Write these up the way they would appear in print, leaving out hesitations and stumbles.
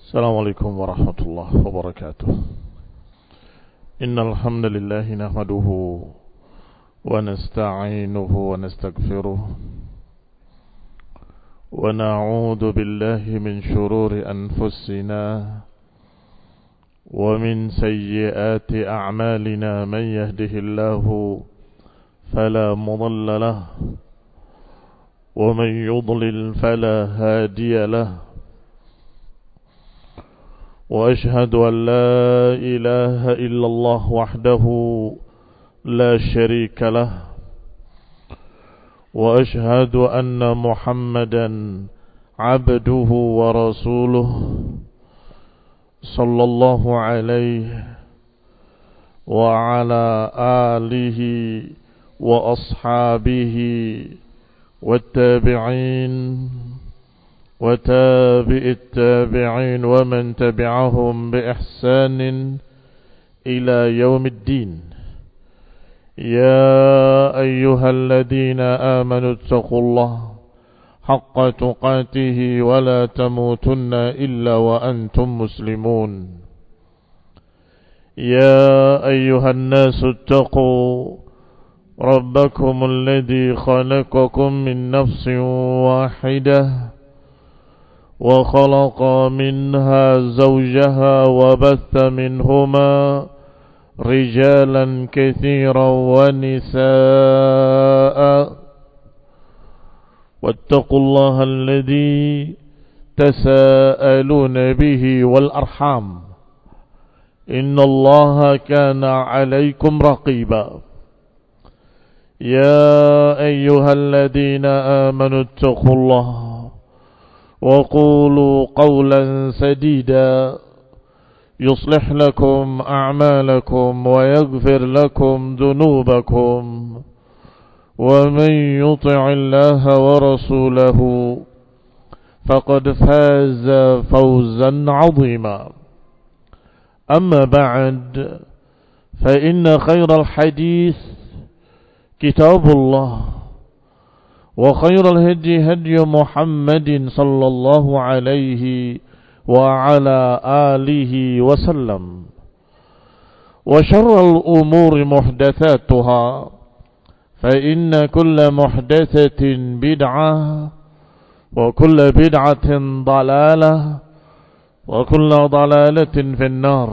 السلام عليكم ورحمة الله وبركاته. إن الحمد لله نحمده ونستعينه ونستغفره ونعوذ بالله من شرور أنفسنا ومن سيئات أعمالنا. من يهده الله فلا مضل له ومن يضلل فلا هادي له. وأشهد أن لا إله إلا الله وحده لا شريك له. وأشهد أن محمدا عبده ورسوله صلى الله عليه وعلى آله وأصحابه والتابعين وتابع التابعين ومن تبعهم بإحسان إلى يوم الدين. يا أيها الذين آمنوا اتقوا الله حق تقاته ولا تموتن إلا وأنتم مسلمون. يا أيها الناس اتقوا ربكم الذي خلقكم من نفس واحدة وخلق منها زوجها وبث منهما رجالا كثيرا ونساء. واتقوا الله الذي تساءلون به والأرحام إن الله كان عليكم رقيبا. يا أيها الذين آمنوا اتقوا الله وقولوا قولا سديدا يصلح لكم أعمالكم ويغفر لكم ذنوبكم ومن يطع الله ورسوله فقد فاز فوزا عظيما. أما بعد فإن خير الحديث كتاب الله وخير الهدي هدي محمد صلى الله عليه وعلى آله وسلم. وشر الأمور محدثاتها فإن كل محدثة بدعة وكل بدعة ضلالة وكل ضلالة في النار.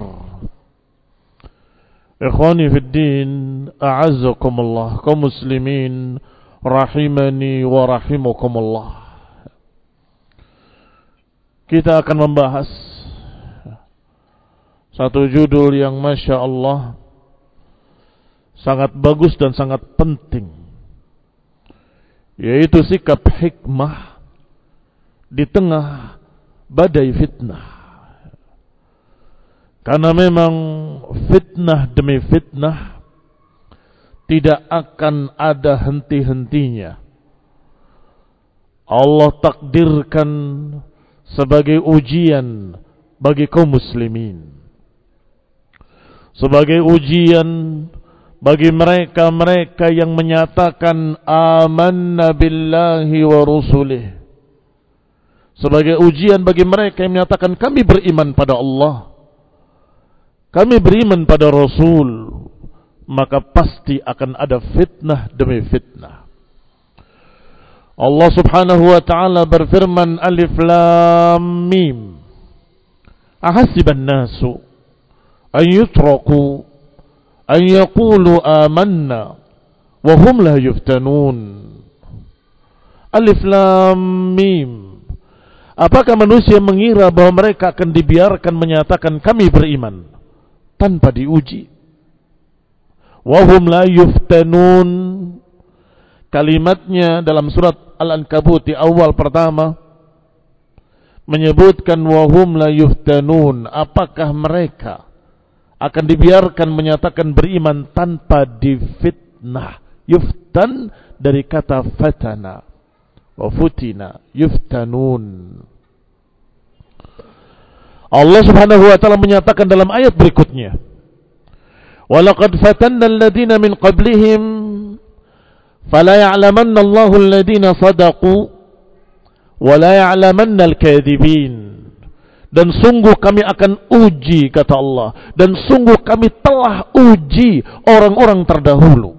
إخواني في الدين أعزكم الله kaum muslimin rahimani wa rahimakumullah. Kita akan membahas satu judul yang Masya Allah sangat bagus dan sangat penting, yaitu sikap hikmah di tengah badai fitnah. Karena memang fitnah demi fitnah tidak akan ada henti-hentinya. Allah takdirkan sebagai ujian bagi kaum muslimin, sebagai ujian bagi mereka-mereka yang menyatakan amanna billahi wa rusulih, sebagai ujian bagi mereka yang menyatakan kami beriman pada Allah, kami beriman pada Rasul. Maka pasti akan ada fitnah demi fitnah. Allah subhanahu wa ta'ala berfirman, Alif Lam Mim, ahasiban nasu an yutraku an yaqulu amanna wa hum la yuftanun. Alif Lam Mim. Apakah manusia mengira bahwa mereka akan dibiarkan menyatakan kami beriman tanpa diuji? Wahum la yuftanun. Kalimatnya dalam surat Al-Ankabut di awal pertama menyebutkan wahum la yuftanun. Apakah mereka akan dibiarkan menyatakan beriman tanpa difitnah? Yuftan dari kata fatana wa futina, yuftanun. Allah subhanahu wa ta'ala menyatakan dalam ayat berikutnya, وَلَقَدْ فَتَنَّ الَّذِينَ مِنْ قَبْلِهِمْ فَلَا يَعْلَمَنَّ اللَّهُ الَّذِينَ صَدَقُوا وَلَا يَعْلَمَنَّ الْكَاذِبِينَ. Dan sungguh kami akan uji, kata Allah. Dan sungguh kami telah uji orang-orang terdahulu.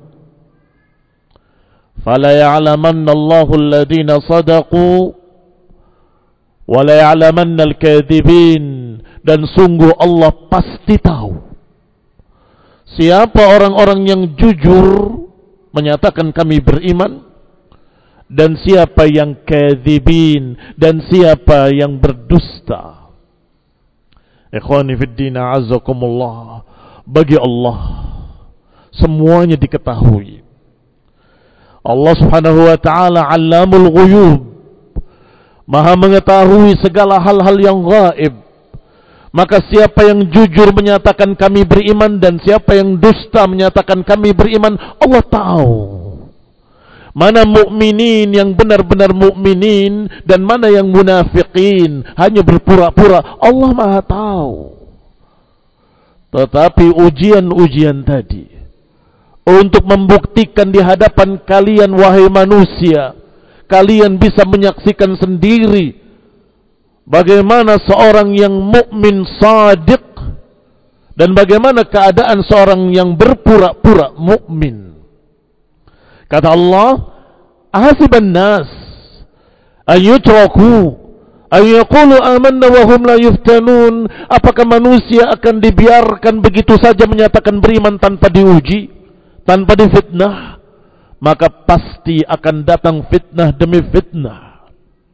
Fala ya'lamanna Allahu alladhina sadaqu wa la ya'lamanna al-kadhibin. Dan sungguh Allah pasti tahu siapa orang-orang yang jujur menyatakan kami beriman, dan siapa yang kadzibin, dan siapa yang berdusta. Ikhwani fiddin, a'azzakumullah. Bagi Allah semuanya diketahui. Allah Subhanahu wa taala 'allamul ghuyub, Maha mengetahui segala hal-hal yang gaib. Maka siapa yang jujur menyatakan kami beriman, dan siapa yang dusta menyatakan kami beriman, Allah tahu. Mana mukminin yang benar-benar mukminin dan mana yang munafikin hanya berpura-pura, Allah Maha tahu. Tetapi ujian-ujian tadi untuk membuktikan di hadapan kalian, wahai manusia, kalian bisa menyaksikan sendiri bagaimana seorang yang mukmin shadiq dan bagaimana keadaan seorang yang berpura-pura mukmin. Kata Allah, ahasiban nas an yutraku an yaqulu amanna wa hum la yuftanun. Apakah manusia akan dibiarkan begitu saja menyatakan beriman tanpa diuji, tanpa difitnah? Maka pasti akan datang fitnah demi fitnah.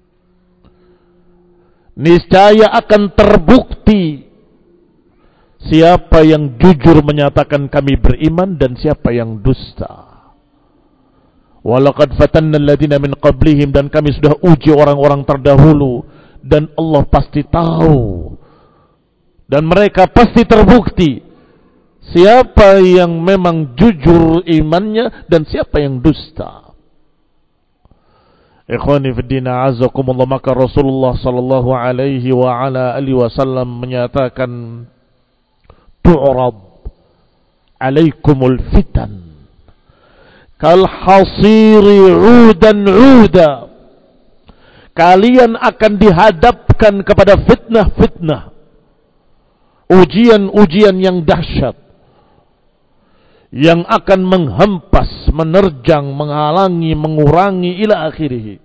Niscaya akan terbukti siapa yang jujur menyatakan kami beriman dan siapa yang dusta. Walaqad fatanna alladhina min qablihim, dan kami sudah uji orang-orang terdahulu, dan Allah pasti tahu dan mereka pasti terbukti siapa yang memang jujur imannya dan siapa yang dusta. Ikhwani fiddin, a'azzakumullah. Maka Rasulullah sallallahu alaihi wa ala alihi wasallam menyatakan, tu'rad alaikumul fitan kal hasiri udan uda. Kalian akan dihadapkan kepada fitnah-fitnah, ujian-ujian yang dahsyat, yang akan menghempas, menerjang, menghalangi, mengurangi ila akhirih.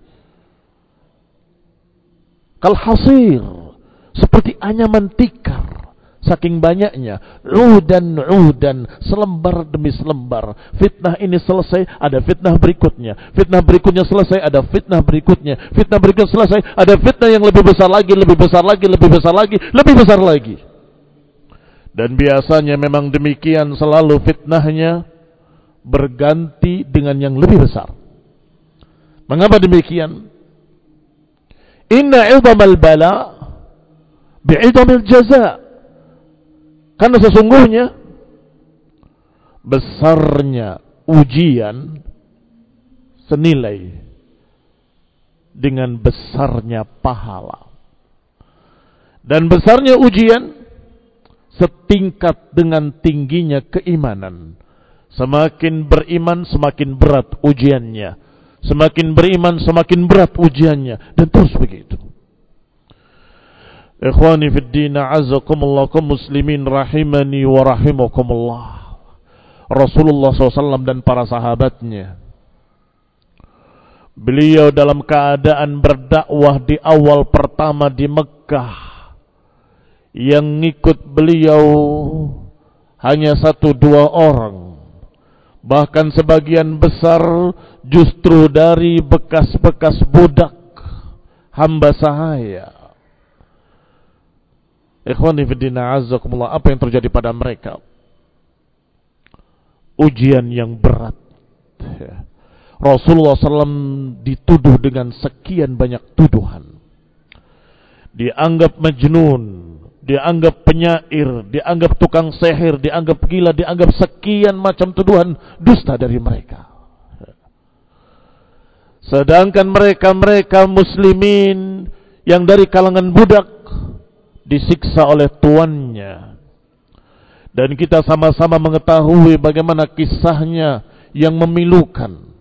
Kal hasir, seperti anyaman tikar, saking banyaknya, udan, selembar demi selembar. Fitnah ini selesai, ada fitnah berikutnya. Fitnah berikutnya selesai, ada fitnah berikutnya. Fitnah berikutnya selesai, ada fitnah yang lebih besar lagi, lebih besar lagi, lebih besar lagi, lebih besar lagi. Dan biasanya memang demikian, selalu fitnahnya berganti dengan yang lebih besar. Mengapa demikian? Inna 'idhamal bala bi'idhamil jaza'. Karena sesungguhnya besarnya ujian senilai dengan besarnya pahala. Dan besarnya ujian setingkat dengan tingginya keimanan. Semakin beriman semakin berat ujiannya. Semakin beriman semakin berat ujiannya. Dan terus begitu. Ikhwani fiddin, a'azzakumullah, kaum muslimin rahimani wa rahimakumullah. Rasulullah SAW dan para sahabatnya, beliau dalam keadaan berdakwah di awal pertama di Mekah, yang ngikut beliau hanya 1-2 orang. Bahkan sebagian besar justru dari bekas-bekas budak hamba sahaya. Ikhwani fiddin, a'azzakumullah, apa yang terjadi pada mereka? Ujian yang berat. Rasulullah SAW dituduh dengan sekian banyak tuduhan. Dianggap majnun, dianggap penyair, dianggap tukang sihir, dianggap gila, dianggap sekian macam tuduhan dusta dari mereka. Sedangkan mereka muslimin yang dari kalangan budak disiksa oleh tuannya. Dan kita sama-sama mengetahui bagaimana kisahnya yang memilukan.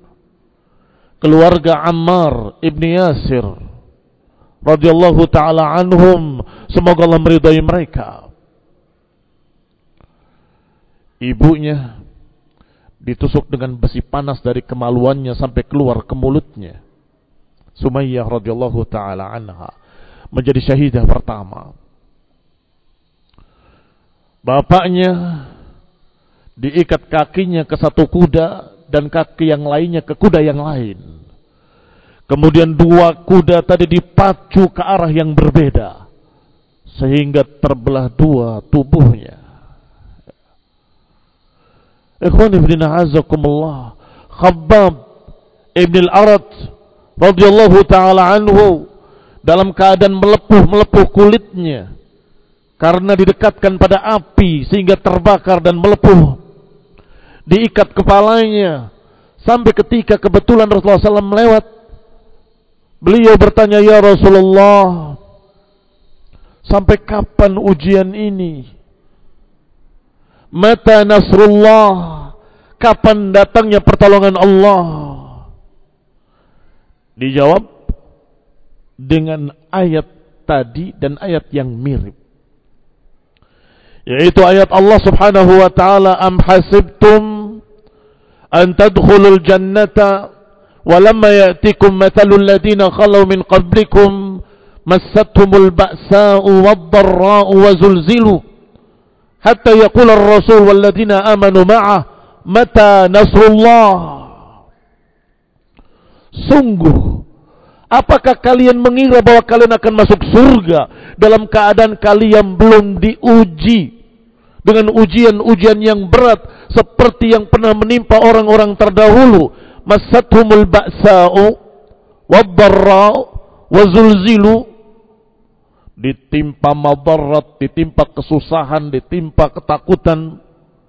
Keluarga Ammar ibn Yasir radhiyallahu ta'ala anhum Semoga Allah meridai mereka. Ibunya ditusuk dengan besi panas dari kemaluannya sampai keluar ke mulutnya. Sumayyah radhiyallahu taala anha menjadi syahidah pertama. Bapaknya diikat kakinya ke satu kuda dan kaki yang lainnya ke kuda yang lain. Kemudian dua kuda tadi dipacu ke arah yang berbeda sehingga terbelah dua tubuhnya. Ikhwani fillah azakumullah, Khabbab ibn al-Arat radhiyallahu taala anhu dalam keadaan melepuh kulitnya karena didekatkan pada api sehingga terbakar dan melepuh. Diikat kepalanya sampai ketika kebetulan Rasulullah SAW lewat. Beliau bertanya, "Ya Rasulullah, sampai kapan ujian ini? Mata nasrullah, kapan datangnya pertolongan Allah?" Dijawab dengan ayat tadi dan ayat yang mirip, yaitu ayat Allah Subhanahu wa taala, "Am hasibtum an tadkhulul jannata walamma ya'tikum mathalul ladina khalu min qablikum massatuhumul ba'sa'u wad-dharra'u wa zulzilu hatta yaqula ar-rasul wal ladina amanu ma'ah mata nasrullah." Sungguh, apakah kalian mengira bahwa kalian akan masuk surga dalam keadaan kalian belum diuji dengan ujian-ujian yang berat seperti yang pernah menimpa orang-orang terdahulu? Massathumul ba'sa'u wad-dharra'u wa zulzilu, ditimpa madarat, ditimpa kesusahan, ditimpa ketakutan,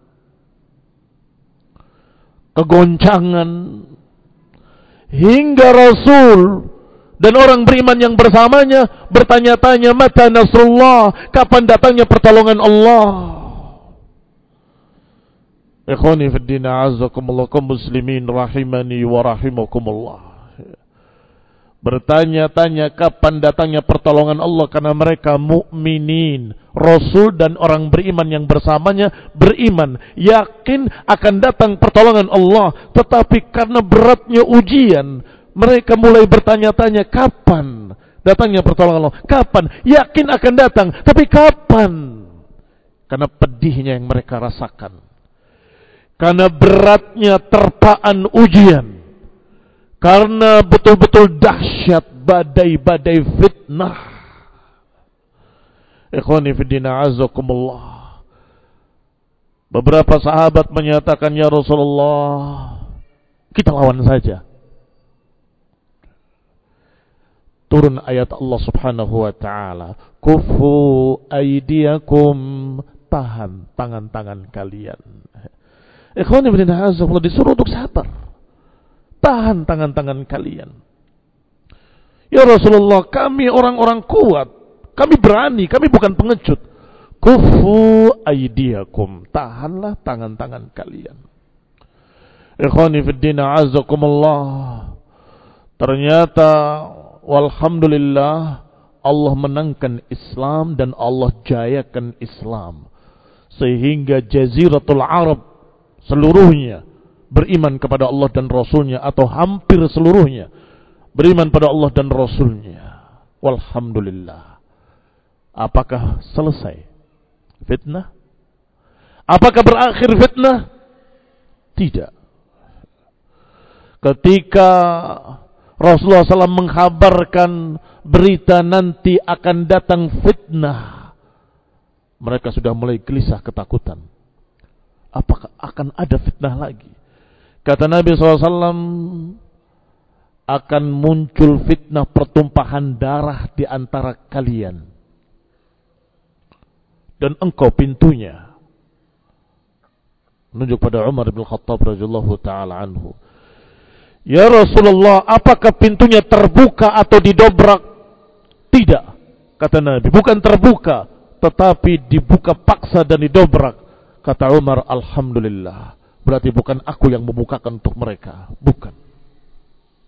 kegoncangan, hingga Rasul dan orang beriman yang bersamanya bertanya-tanya, mata nasrullah, kapan datangnya pertolongan Allah? Ikhwani fid din, a'azzakumullah, kaum muslimin rahimani wa rahimakumullah. Bertanya-tanya kapan datangnya pertolongan Allah karena mereka mukminin. Rasul dan orang beriman yang bersamanya beriman, yakin akan datang pertolongan Allah, tetapi karena beratnya ujian, mereka mulai bertanya-tanya kapan datangnya pertolongan Allah? Kapan? Yakin akan datang, tapi kapan? Karena pedihnya yang mereka rasakan, karena beratnya terpaan ujian, karena betul-betul dahsyat badai-badai fitnah. Ikhwani fiddina azakumullah, beberapa sahabat menyatakan, "Ya Rasulullah, kita lawan saja." Turun ayat Allah Subhanahu wa taala, "Kufu aydiyakum," tahan tangan-tangan kalian. Ikhwani fiddina azakumullah, disuruh untuk sabar. Tahan tangan-tangan kalian. "Ya Rasulullah, kami orang-orang kuat, kami berani, kami bukan pengecut." Kufu aydiyakum, tahanlah tangan-tangan kalian. Ikhwani fiddina azakumullah, ternyata walhamdulillah Allah menangkan Islam dan Allah jayakan Islam, sehingga Jaziratul Arab seluruhnya beriman kepada Allah dan Rasulnya, atau hampir seluruhnya beriman pada Allah dan Rasulnya. Walhamdulillah. Apakah selesai fitnah? Apakah berakhir fitnah? Tidak. Ketika Rasulullah SAW mengkhabarkan berita nanti akan datang fitnah, mereka sudah mulai gelisah ketakutan. Apakah akan ada fitnah lagi? Kata Nabi SAW, akan muncul fitnah pertumpahan darah di antara kalian, dan engkau pintunya. Menunjuk pada Umar bin Khattab radhiyallahu taala anhu. "Ya Rasulullah, apakah pintunya terbuka atau didobrak?" "Tidak," kata Nabi, "bukan terbuka, tetapi dibuka paksa dan didobrak." Kata Umar, "Alhamdulillah, berarti bukan aku yang membukakan untuk mereka." Bukan.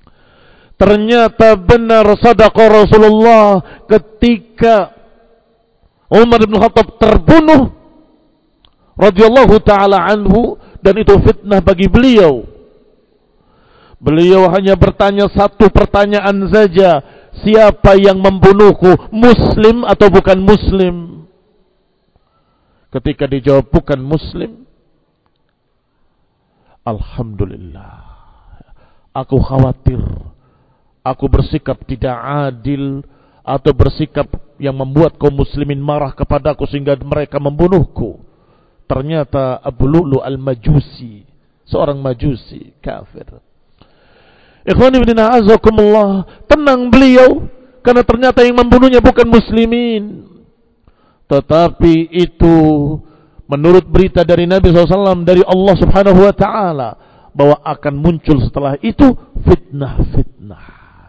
Ternyata benar sadaqa Rasulullah ketika Umar bin Khattab terbunuh radhiyallahu taala anhu, dan itu fitnah bagi beliau. Beliau hanya bertanya satu pertanyaan saja, siapa yang membunuhku, muslim atau bukan muslim? Ketika dijawab bukan muslim, alhamdulillah, aku khawatir aku bersikap tidak adil atau bersikap yang membuat kaum muslimin marah kepadaku sehingga mereka membunuhku. Ternyata Abu Lu'lu' al-Majusi, seorang majusi kafir. Ikhwan ibn a'azakumullah, tenang beliau karena ternyata yang membunuhnya bukan muslimin. Tetapi itu menurut berita dari Nabi SAW, dari Allah Subhanahu wa ta'ala, bahwa akan muncul setelah itu fitnah-fitnah.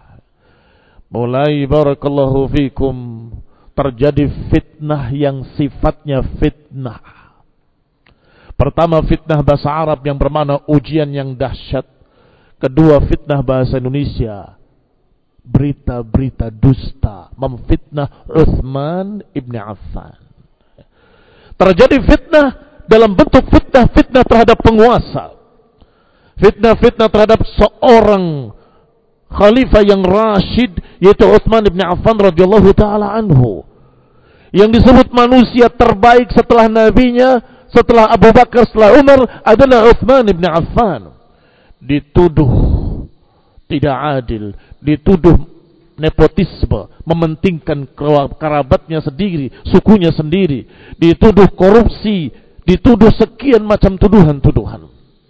Mulai barakallahu fikum terjadi fitnah yang sifatnya fitnah. Pertama, fitnah bahasa Arab yang bermakna ujian yang dahsyat. Kedua, fitnah bahasa Indonesia, berita-berita dusta memfitnah Utsman ibn Affan. Terjadi fitnah dalam bentuk fitnah terhadap penguasa, fitnah terhadap seorang khalifah yang rasyid, yaitu Utsman ibn Affan radhiyallahu taala anhu, yang disebut manusia terbaik setelah nabinya, setelah Abu Bakar, setelah Umar, adalah Utsman ibn Affan. Dituduh tidak adil, dituduh nepotisme, mementingkan kerabatnya sendiri, sukunya sendiri, dituduh korupsi, dituduh sekian macam tuduhan-tuduhan.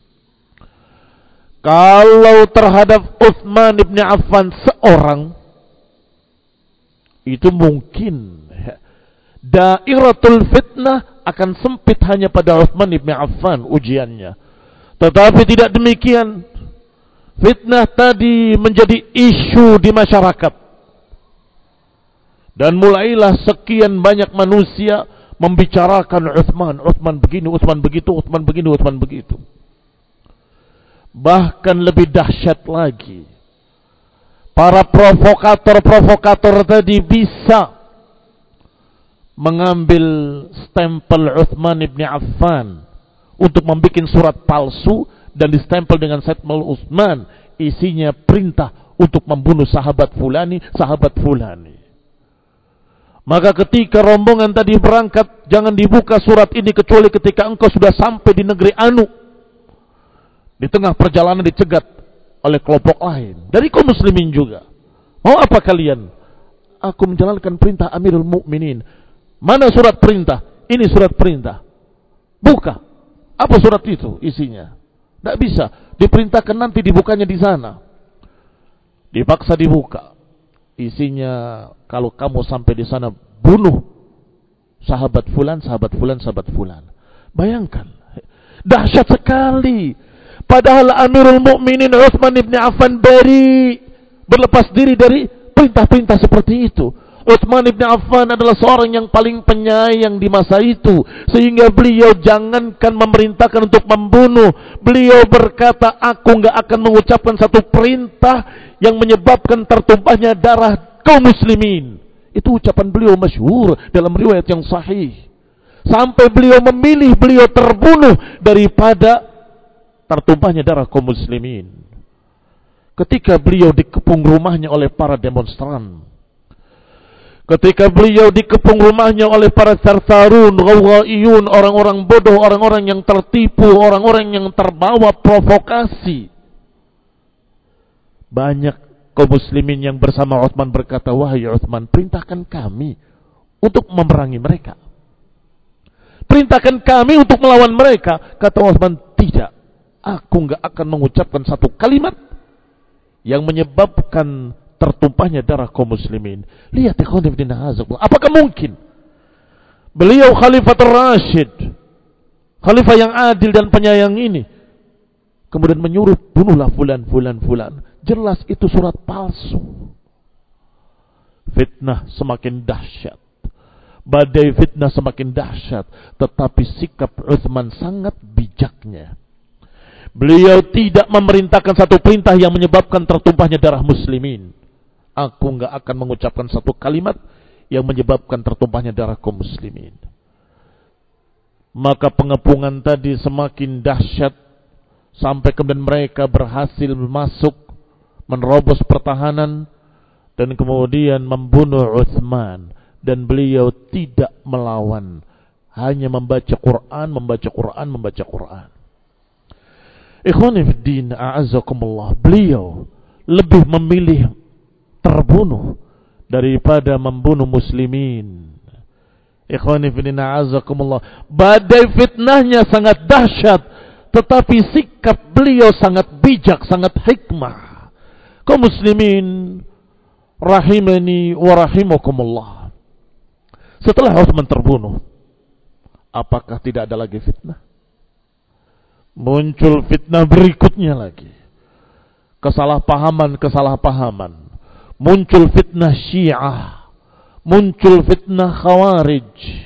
Kalau terhadap Utsman ibn Affan seorang, itu mungkin dairatul fitnah akan sempit hanya pada Utsman ibn Affan ujiannya. Tetapi tidak demikian. Fitnah tadi menjadi isu di masyarakat. Dan mulailah sekian banyak manusia membicarakan Utsman begini, Utsman begitu, Utsman begini, Utsman begitu. Bahkan lebih dahsyat lagi, para provokator tadi bisa mengambil stempel Utsman ibn Affan untuk membuat surat palsu dan distempel dengan stempel Utsman, isinya perintah untuk membunuh sahabat fulani. Maka ketika rombongan tadi berangkat, jangan dibuka surat ini kecuali ketika engkau sudah sampai di negeri Anu. Di tengah perjalanan dicegat oleh kelompok lain dari kaum muslimin juga. Mau apa kalian? Aku menjalankan perintah Amirul Mukminin. Mana surat perintah? Ini surat perintah. Buka. Apa surat itu isinya? Tidak bisa. Diperintahkan nanti dibukanya di sana. Dipaksa dibuka. Isinya, kalau kamu sampai di sana, bunuh sahabat fulan. Bayangkan, dahsyat sekali. Padahal Amirul Mukminin Utsman ibn Affan berlepas diri dari perintah-perintah seperti itu. Utsman ibn Affan adalah seorang yang paling penyayang di masa itu, sehingga beliau jangankan memerintahkan untuk membunuh, beliau berkata, aku enggak akan mengucapkan satu perintah yang menyebabkan tertumpahnya darah kaum muslimin. Itu ucapan beliau masyhur dalam riwayat yang sahih. Sampai beliau memilih beliau terbunuh daripada tertumpahnya darah kaum muslimin. Ketika beliau dikepung rumahnya oleh para demonstran, ketika beliau dikepung rumahnya oleh para sarsarun, ghawaiyun, orang-orang bodoh, orang-orang yang tertipu, orang-orang yang terbawa provokasi, banyak kaum muslimin yang bersama Utsman berkata, wahai Utsman, perintahkan kami untuk memerangi mereka. Perintahkan kami untuk melawan mereka. Kata Utsman, tidak. Aku enggak akan mengucapkan satu kalimat yang menyebabkan tertumpahnya darah kaum muslimin. Lihat ikhwan fillah, apakah mungkin beliau Khalifatul Rasyid, khalifah yang adil dan penyayang ini, kemudian menyuruh bunuhlah fulan. Jelas itu surat palsu. Fitnah semakin dahsyat, badai fitnah semakin dahsyat, tetapi sikap Utsman sangat bijaknya. Beliau tidak memerintahkan satu perintah yang menyebabkan tertumpahnya darah muslimin. Aku enggak akan mengucapkan satu kalimat yang menyebabkan tertumpahnya darah kaum muslimin. Maka pengepungan tadi semakin dahsyat sampai kemudian mereka berhasil masuk, menerobos pertahanan dan kemudian membunuh Utsman, dan beliau tidak melawan, hanya membaca Quran, membaca Quran, membaca Quran. Ikhwani fid din, a'azzakumullah, beliau lebih memilih terbunuh daripada membunuh muslimin. Ikhwani fid din, a'azzakumullah, badai fitnahnya sangat dahsyat, tetapi sikap beliau sangat bijak, sangat hikmah. Kaum muslimin rahimani wa rahimakumullah, setelah Utsman terbunuh, apakah tidak ada lagi fitnah? Muncul fitnah berikutnya lagi. Kesalahpahaman. Muncul fitnah Syiah. Muncul fitnah Khawarij.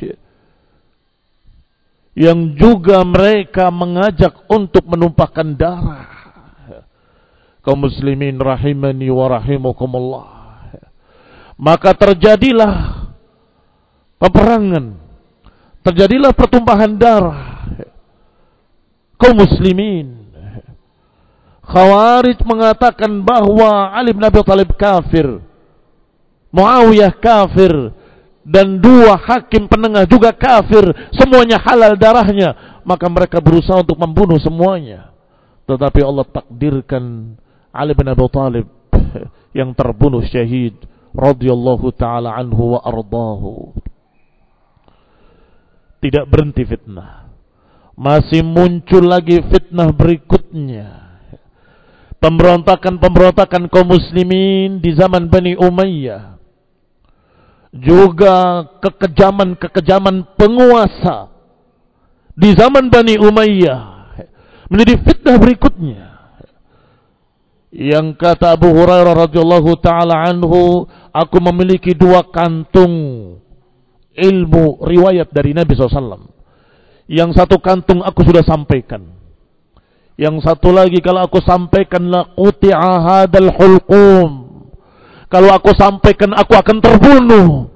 Yang juga mereka mengajak untuk menumpahkan darah. Kaum muslimin rahimani wa rahimakumullah. Maka terjadilah peperangan. Terjadilah pertumpahan darah kaum muslimin. Khawarij mengatakan bahwa Ali bin Abi Thalib kafir, Muawiyah kafir, dan dua hakim penengah juga kafir, semuanya halal darahnya. Maka mereka berusaha untuk membunuh semuanya. Tetapi Allah takdirkan Ali bin Abi Thalib yang terbunuh syahid radhiyallahu ta'ala anhu wa ardahu. Tidak berhenti fitnah, masih muncul lagi fitnah berikutnya. Pemberontakan kaum muslimin di zaman Bani Umayyah, juga kekejaman penguasa di zaman Bani Umayyah menjadi fitnah berikutnya. Yang kata Abu Hurairah radhiyallahu ta'ala anhu, aku memiliki 2 kantung ilmu riwayat dari Nabi SAW. Yang satu kantung aku sudah sampaikan. Yang satu lagi kalau aku sampaikan la quti'a hadal hulqum. Kalau aku sampaikan aku akan terbunuh.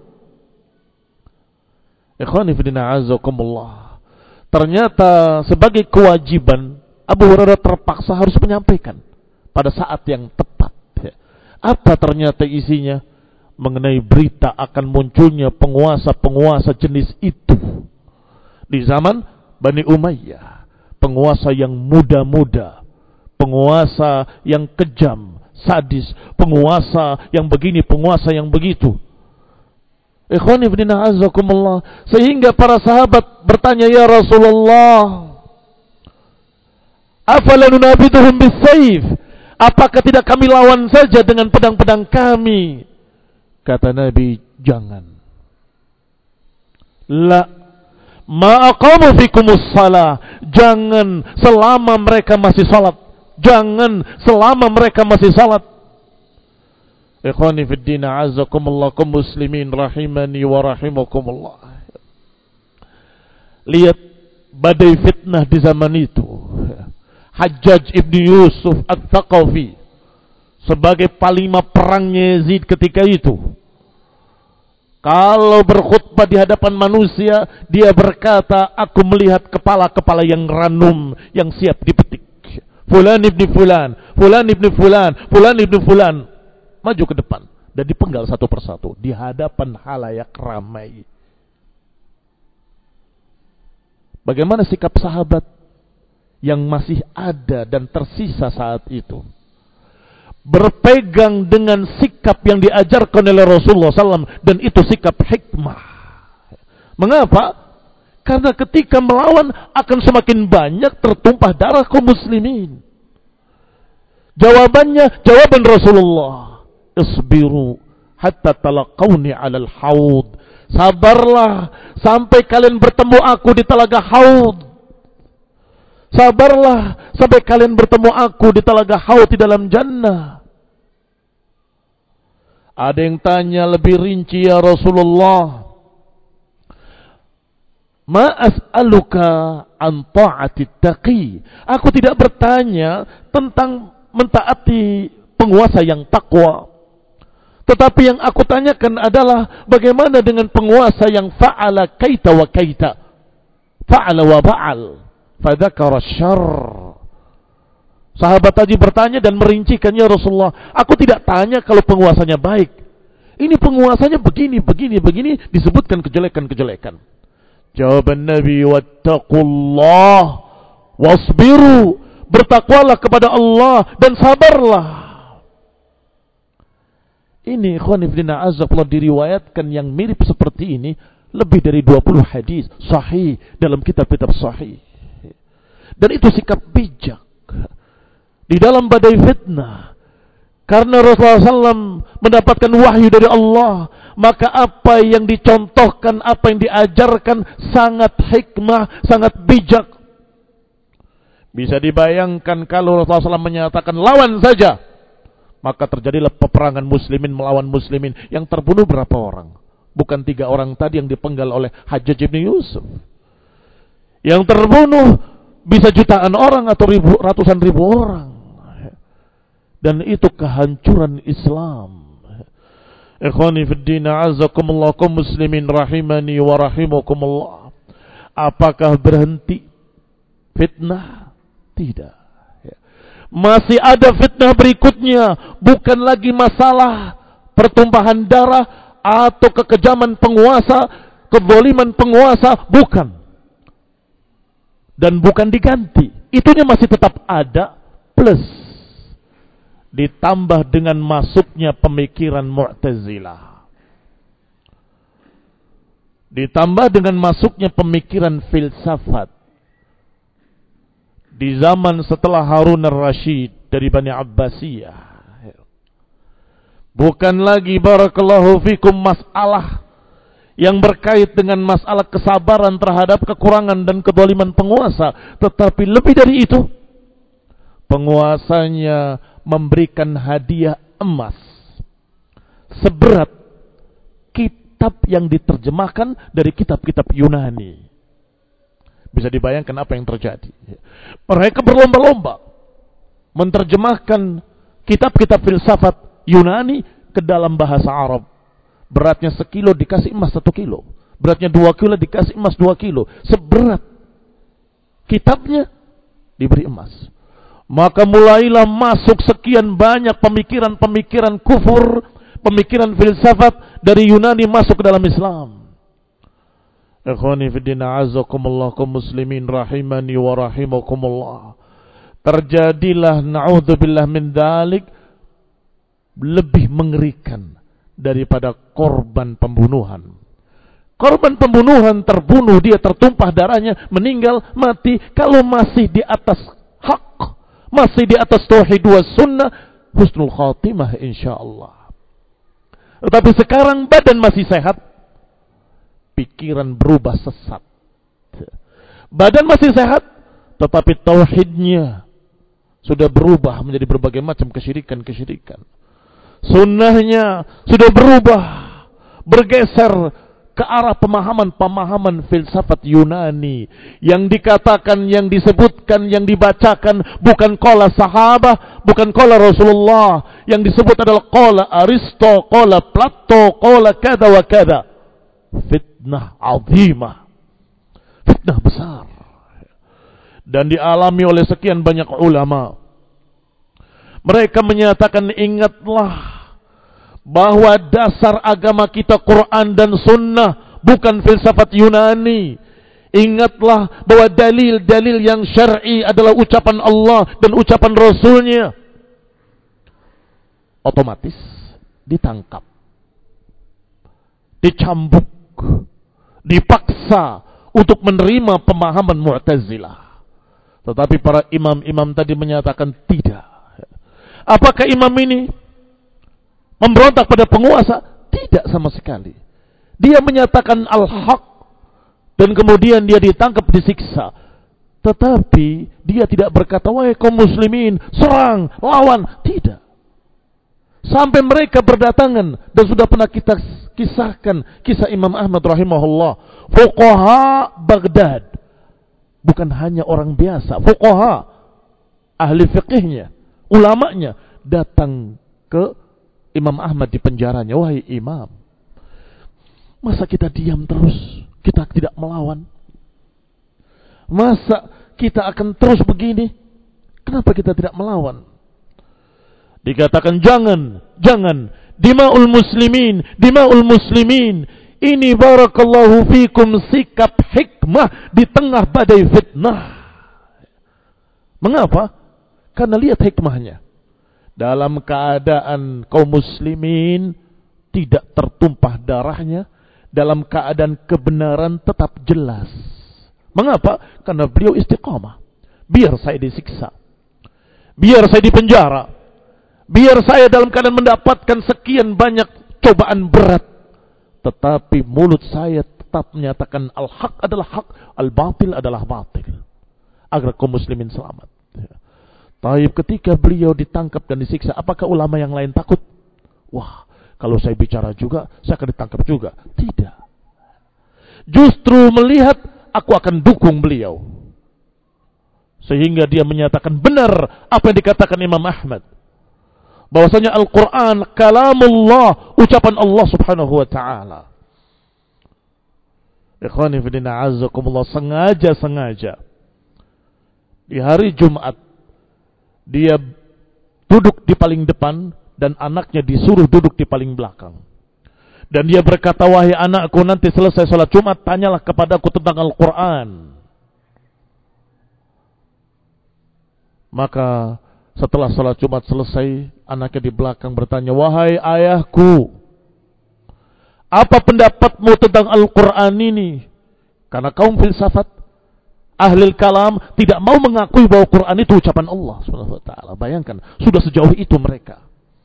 Ikhwani fillah azakumullah. Ternyata sebagai kewajiban Abu Hurairah terpaksa harus menyampaikan pada saat yang tepat. Apa ternyata isinya? Mengenai berita akan munculnya penguasa-penguasa jenis itu di zaman Bani Umayyah. Penguasa yang muda-muda, penguasa yang kejam, sadis, penguasa yang begini, penguasa yang begitu. Ikhwani fillah azakumullah. Sehingga para sahabat bertanya, ya Rasulullah, afala nunabiduhum bisayf? Apakah tidak kami lawan saja dengan pedang-pedang kami? Kata Nabi, jangan. La ma aqamu fikumus salah. Jangan selama mereka masih salat. Jangan selama mereka masih salat. Ikhwani fid din, a'azzakumullah, kaum muslimin rahimani wa rahimakumullah. Lihat badai fitnah di zaman itu. Hajjaj ibn Yusuf Al-Thaqafi sebagai panglima perangnya Yazid ketika itu, kalau berkhutbah di hadapan manusia, dia berkata, aku melihat kepala-kepala yang ranum, yang siap dipetik. Fulan ibn Fulan, Fulan ibn Fulan, Fulan ibn Fulan. Maju ke depan dan dipenggal satu persatu di hadapan halayak ramai. Bagaimana sikap sahabat yang masih ada dan tersisa saat itu? Berpegang dengan sikap yang diajarkan oleh Rasulullah SAW, dan itu sikap hikmah. Mengapa? Karena ketika melawan akan semakin banyak tertumpah darah kaum muslimin. Jawabannya, jawaban Rasulullah, isbiru hatta talaqawni 'alal haud. Sabarlah sampai kalian bertemu aku di telaga haud. Sabarlah sampai kalian bertemu aku di telaga haud di dalam jannah. Ada yang tanya lebih rinci, ya Rasulullah, ma as'aluka an ta'ati taqi. Aku tidak bertanya tentang mentaati penguasa yang takwa, Tetapi yang aku tanyakan adalah bagaimana dengan penguasa yang fa'ala kaita wa kaita, fa'ala wa ba'al, fadzakara syarr. Sahabat tadi bertanya dan merincikan, ya Rasulullah, aku tidak tanya kalau penguasanya baik. Ini penguasanya begini, disebutkan kejelekan-kejelekan. Jawaban Nabi, wattaqullah wasbiru, bertakwalah kepada Allah dan sabarlah. Ini ikhwan fillah azakullah diriwayatkan yang mirip seperti ini lebih dari 20 hadis sahih dalam kitab-kitab sahih. Dan itu sikap bijak di dalam badai fitnah. Karena Rasulullah SAW mendapatkan wahyu dari Allah, maka apa yang dicontohkan, apa yang diajarkan sangat hikmah, sangat bijak. Bisa dibayangkan kalau Rasulullah SAW menyatakan lawan saja, maka terjadilah peperangan muslimin melawan muslimin. Yang terbunuh berapa orang? Bukan 3 orang tadi yang dipenggal oleh Hajjaj bin Yusuf. Yang terbunuh bisa jutaan orang atau ratusan ribu orang. Dan itu kehancuran Islam. Ikhwani fid din, a'azzakumullah, kaum muslimin rahimani wa rahimakumullah. Apakah berhenti fitnah? Tidak. Masih ada fitnah berikutnya, bukan lagi masalah pertumpahan darah atau kekejaman penguasa, kezaliman penguasa, bukan. Dan bukan diganti. Itunya masih tetap ada, plus ditambah dengan masuknya pemikiran Mu'tazilah. Ditambah dengan masuknya pemikiran filsafat. Di zaman setelah Harun ar-Rasyid dari Bani Abbasiyah. Bukan lagi barakallahu fikum masalah yang berkait dengan masalah kesabaran terhadap kekurangan dan kezaliman penguasa. Tetapi lebih dari itu, penguasanya memberikan hadiah emas seberat kitab yang diterjemahkan dari kitab-kitab Yunani. Bisa dibayangkan apa yang terjadi. Mereka berlomba-lomba menerjemahkan kitab-kitab filsafat Yunani ke dalam bahasa Arab. Beratnya 1 kilo dikasih emas 1 kilo. Beratnya 2 kilo dikasih emas 2 kilo. Seberat kitabnya diberi emas. Maka mulailah masuk sekian banyak pemikiran-pemikiran kufur, pemikiran filsafat dari Yunani masuk ke dalam Islam. Ikhwani fiddina azakumullah kaum muslimin rahimani wa rahimakumullah. Terjadilah na'udzubillah min dzalik lebih mengerikan daripada korban pembunuhan. Korban pembunuhan terbunuh, dia tertumpah darahnya, meninggal, mati, kalau masih di atas hak, masih di atas tauhid wa sunnah, husnul khatimah insyaallah. Tetapi sekarang badan masih sehat, pikiran berubah sesat. Badan masih sehat, tetapi tauhidnya sudah berubah menjadi berbagai macam kesyirikan-kesyirikan. Sunnahnya sudah berubah, bergeser ke arah pemahaman-pemahaman filsafat Yunani. Yang dikatakan, yang disebutkan, yang dibacakan bukan qala sahabah, bukan qala Rasulullah. Yang disebut adalah qala Aristo, qala Plato, qala kada wa kada. Fitnah azimah, fitnah besar, dan dialami oleh sekian banyak ulama. Mereka menyatakan, ingatlah bahwa dasar agama kita Quran dan Sunnah, bukan filsafat Yunani. Ingatlah bahwa dalil-dalil yang syar'i adalah ucapan Allah dan ucapan Rasulnya. Otomatis ditangkap, dicambuk, dipaksa untuk menerima pemahaman Mu'tazilah. Tetapi para imam-imam tadi menyatakan tidak. Apakah imam ini memberontak pada penguasa? Tidak sama sekali. Dia menyatakan al-haq dan kemudian dia ditangkap, disiksa. Tetapi dia tidak berkata, wahai kaum muslimin, serang, lawan. Tidak. Sampai mereka berdatangan, dan sudah pernah kita kisahkan kisah Imam Ahmad rahimahullah, fuqaha Baghdad, bukan hanya orang biasa, fuqaha, ahli fiqihnya, ulamanya datang ke Imam Ahmad di penjaranya. Wahai Imam, masa kita diam terus? Kita tidak melawan? Masa kita akan terus begini? Kenapa kita tidak melawan? Dikatakan jangan. Dima'ul muslimin. Ini barakallahu fikum sikap hikmah di tengah badai fitnah. Mengapa? Karena lihat hikmahnya. Dalam keadaan kaum muslimin tidak tertumpah darahnya, dalam keadaan kebenaran tetap jelas. Mengapa? Karena beliau istiqamah. Biar saya disiksa, biar saya dipenjara, biar saya dalam keadaan mendapatkan sekian banyak cobaan berat, tetapi mulut saya tetap menyatakan al-haq adalah hak, al-batil adalah batil, agar kaum muslimin selamat. Taib ketika beliau ditangkap dan disiksa, apakah ulama yang lain takut? Wah, kalau saya bicara juga, saya akan ditangkap juga. Tidak. Justru melihat, aku akan dukung beliau. Sehingga dia menyatakan benar apa yang dikatakan Imam Ahmad. Bahwasanya Al-Quran, kalamullah, ucapan Allah subhanahu wa ta'ala. Ikhwani fidina azakumullah, sengaja di hari Jumat, dia duduk di paling depan dan anaknya disuruh duduk di paling belakang. Dan dia berkata, wahai anakku, nanti selesai salat Jumat, tanyalah kepadaku tentang Al-Quran. Maka setelah salat Jumat selesai, anaknya di belakang bertanya, wahai ayahku, apa pendapatmu tentang Al-Quran ini? Karena kaum filsafat, ahli kalam tidak mau mengakui bahwa Quran itu ucapan Allah Subhanahu wa taala. Bayangkan, sudah sejauh itu mereka.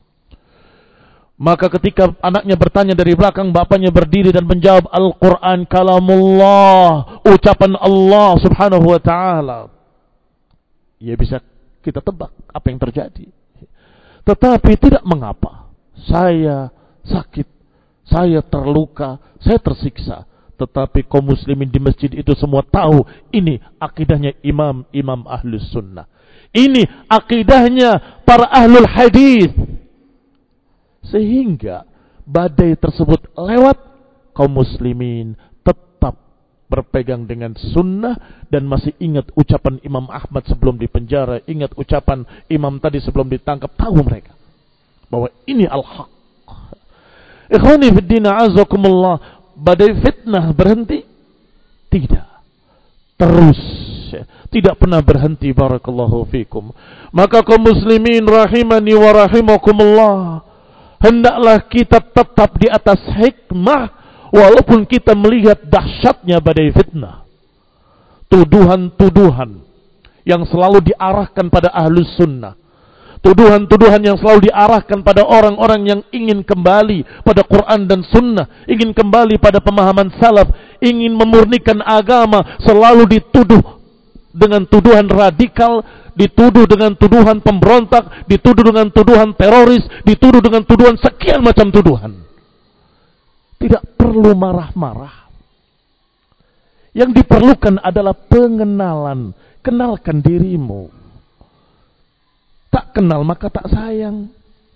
Maka ketika anaknya bertanya dari belakang, bapaknya berdiri dan menjawab, Al-Quran kalamullah, ucapan Allah Subhanahu wa taala. Ya bisa kita tebak apa yang terjadi. Tetapi tidak mengapa. Saya sakit, saya terluka, saya tersiksa. Tetapi kaum muslimin di masjid itu semua tahu ini akidahnya imam ahlus sunnah. Ini akidahnya para ahlul hadis. Sehingga badai tersebut lewat, kaum muslimin tetap berpegang dengan sunnah dan masih ingat ucapan Imam Ahmad sebelum dipenjara, ingat ucapan imam tadi sebelum ditangkap, tahu mereka bahwa ini al-haq. Ikhwani fiddin a'azakumullah, badai fitnah berhenti? Tidak. Terus. Tidak pernah berhenti, barakallahu fikum. Maka kaum muslimin rahimani wa rahimakumullah, hendaklah kita tetap di atas hikmah walaupun kita melihat dahsyatnya badai fitnah. Tuduhan-tuduhan yang selalu diarahkan pada ahlus sunnah. Tuduhan-tuduhan yang selalu diarahkan pada orang-orang yang ingin kembali pada Quran dan sunnah, ingin kembali pada pemahaman salaf, ingin memurnikan agama, selalu dituduh dengan tuduhan radikal, dituduh dengan tuduhan pemberontak, dituduh dengan tuduhan teroris, dituduh dengan tuduhan sekian macam tuduhan. Tidak perlu marah-marah. Yang diperlukan adalah pengenalan. Kenalkan dirimu. Tak kenal maka tak sayang.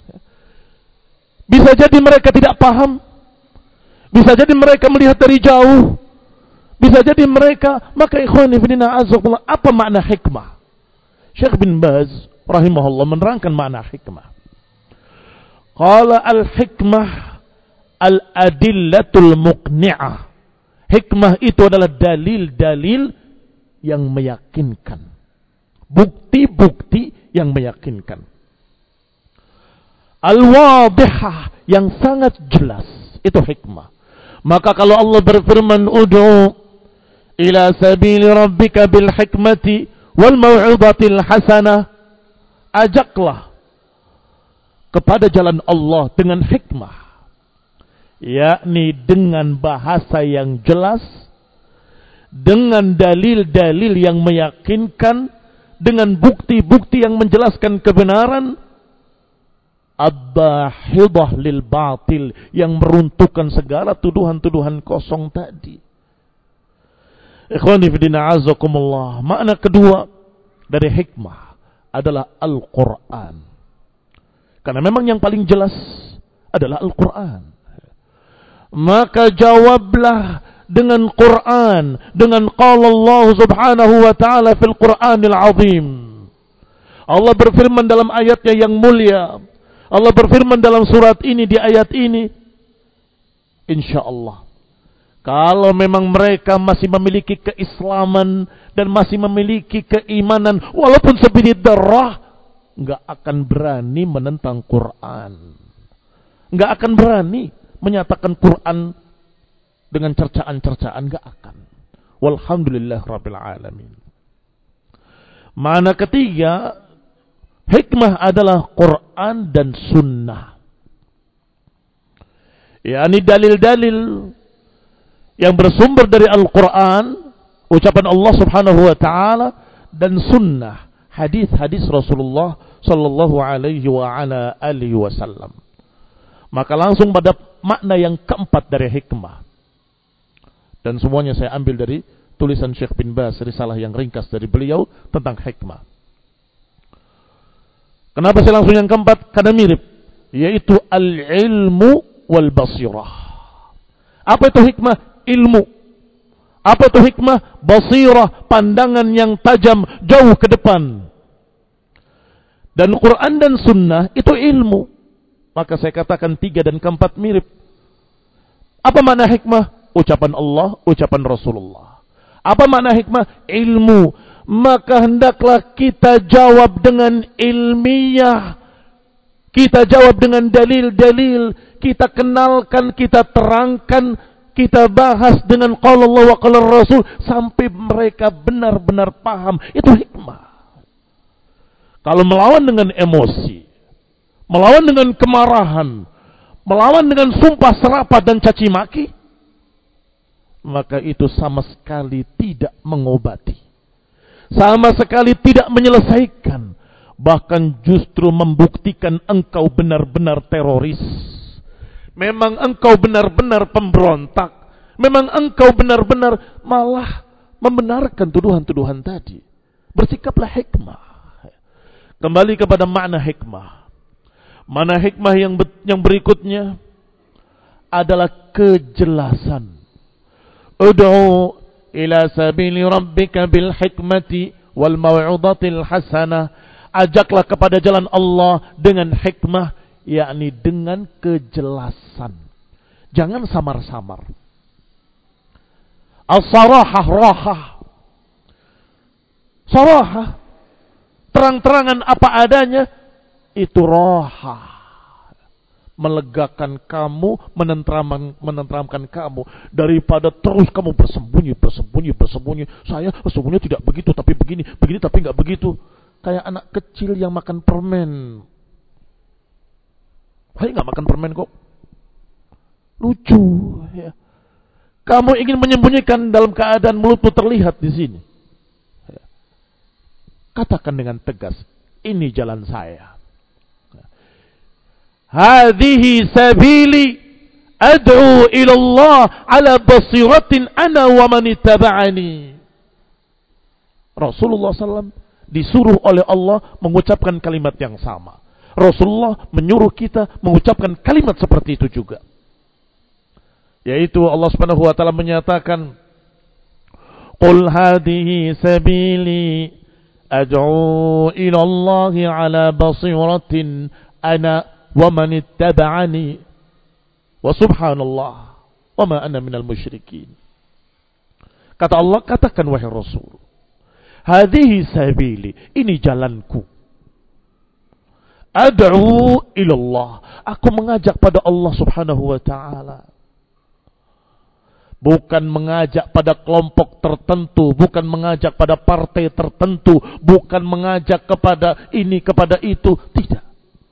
Bisa jadi mereka tidak paham. Bisa jadi mereka melihat dari jauh. Bisa jadi mereka, maka ikhwani fillah azakumullah, apa makna hikmah? Syekh bin Baz rahimahullah menerangkan makna hikmah. Qala al-hikmah al-adillatul muqni'ah. Hikmah itu adalah dalil-dalil yang meyakinkan. Bukti-bukti yang meyakinkan. Al-wadihah, yang sangat jelas. Itu hikmah. Maka kalau Allah berfirman, ud'u ila sabili rabbika bil hikmati wal mau'izatil hasanah, ajaklah kepada jalan Allah dengan hikmah, yakni dengan bahasa yang jelas, dengan dalil-dalil yang meyakinkan, dengan bukti-bukti yang menjelaskan kebenaran, ad-dahidah lil batil, yang meruntuhkan segala tuduhan-tuduhan kosong tadi. Ikhwani fillah azakumullah, makna kedua dari hikmah adalah Al-Quran. Karena memang yang paling jelas adalah Al-Quran. Maka jawablah dengan Quran, dengan qala Allah subhanahu wa ta'ala fil Qur'anil azim. Allah berfirman dalam ayatnya yang mulia. Allah berfirman dalam surat ini, di ayat ini, insyaallah, kalau memang mereka masih memiliki keislaman dan masih memiliki keimanan, walaupun sebiji darah, nggak akan berani menentang Quran, nggak akan berani menyatakan Quran dengan cercaan-cercaan, nggak akan. Walhamdulillah rabbil alamin. Mana ketiga, hikmah adalah Quran dan sunnah. yakni dalil-dalil yang bersumber dari Al-Quran, ucapan Allah subhanahu wa ta'ala, dan sunnah, hadis-hadis Rasulullah sallallahu alaihi wa ala alihi wasallam. Maka langsung pada makna yang keempat dari hikmah. Dan semuanya saya ambil dari tulisan Syekh bin Baz, risalah yang ringkas dari beliau tentang hikmah. Kenapa saya langsung yang keempat? Karena mirip, yaitu al-ilmu wal basirah. Apa itu hikmah? Ilmu. Apa itu hikmah? Basirah, pandangan yang tajam jauh ke depan. Dan Quran dan sunnah itu ilmu. Maka saya katakan tiga dan keempat mirip. Apa makna hikmah? Ucapan Allah, ucapan Rasulullah. Apa makna hikmah? Ilmu. Maka hendaklah kita jawab dengan ilmiah. Kita jawab dengan dalil-dalil. Kita kenalkan, kita terangkan, kita bahas dengan qala Allah wa qala Rasul sampai mereka benar-benar paham. Itu hikmah. Kalau melawan dengan emosi, melawan dengan kemarahan, melawan dengan sumpah serapah dan caci maki, maka itu sama sekali tidak mengobati, sama sekali tidak menyelesaikan, bahkan justru membuktikan engkau benar-benar teroris. Memang engkau benar-benar pemberontak, memang engkau benar-benar malah membenarkan tuduhan-tuduhan tadi. Bersikaplah hikmah. Kembali kepada makna hikmah. Makna hikmah yang berikutnya adalah kejelasan. Ud'u ila sabili rabbika bil hikmati wal mau'izatil hasanah. Ajaklah kepada jalan Allah dengan hikmah, yakni dengan kejelasan. Jangan samar-samar. As-sarahah rahah. Sarahah, terang-terangan apa adanya, itu rahah. Melegakan kamu, menenteramkan kamu, daripada terus kamu bersembunyi. Saya sesungguhnya tidak begitu, tapi begini tapi nggak begitu. Kayak anak kecil yang makan permen. Saya nggak makan permen kok. Lucu. Ya. Kamu ingin menyembunyikan dalam keadaan mulutmu terlihat di sini. Ya. Katakan dengan tegas, ini jalan saya. Hadhihi sabili ad'u ila Allah ala basiratin ana wa man ittaba'ani. Rasulullah SAW disuruh oleh Allah mengucapkan kalimat yang sama. Rasulullah menyuruh kita mengucapkan kalimat seperti itu juga. Yaitu Allah Subhanahu wa taala menyatakan, "Qul hadhihi sabili ad'u ila Allah ala basiratin ana wa man ittaba'ani wa subhanallah wa ma ana minal musyrikin." Kata Allah, katakan wahai Rasul, hadhihi sabili, ini jalanku. Ad'u ilallah, aku mengajak pada Allah subhanahu wa ta'ala. Bukan mengajak pada kelompok tertentu, bukan mengajak pada partai tertentu, bukan mengajak kepada ini, kepada itu, tidak.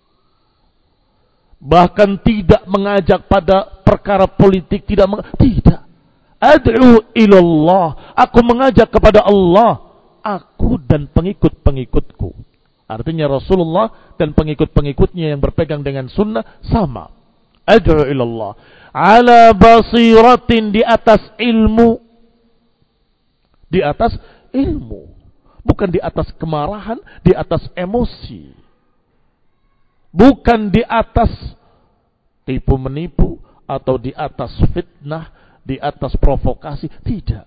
Bahkan tidak mengajak pada perkara politik, tidak. Ad'u ilallah, aku mengajak kepada Allah. Aku dan pengikut-pengikutku. Artinya Rasulullah dan pengikut-pengikutnya yang berpegang dengan sunnah sama. Ad'u ilallah ala basiratin, di atas ilmu. Di atas ilmu. Bukan di atas kemarahan, di atas emosi. Bukan di atas tipu menipu, atau di atas fitnah, di atas provokasi. Tidak.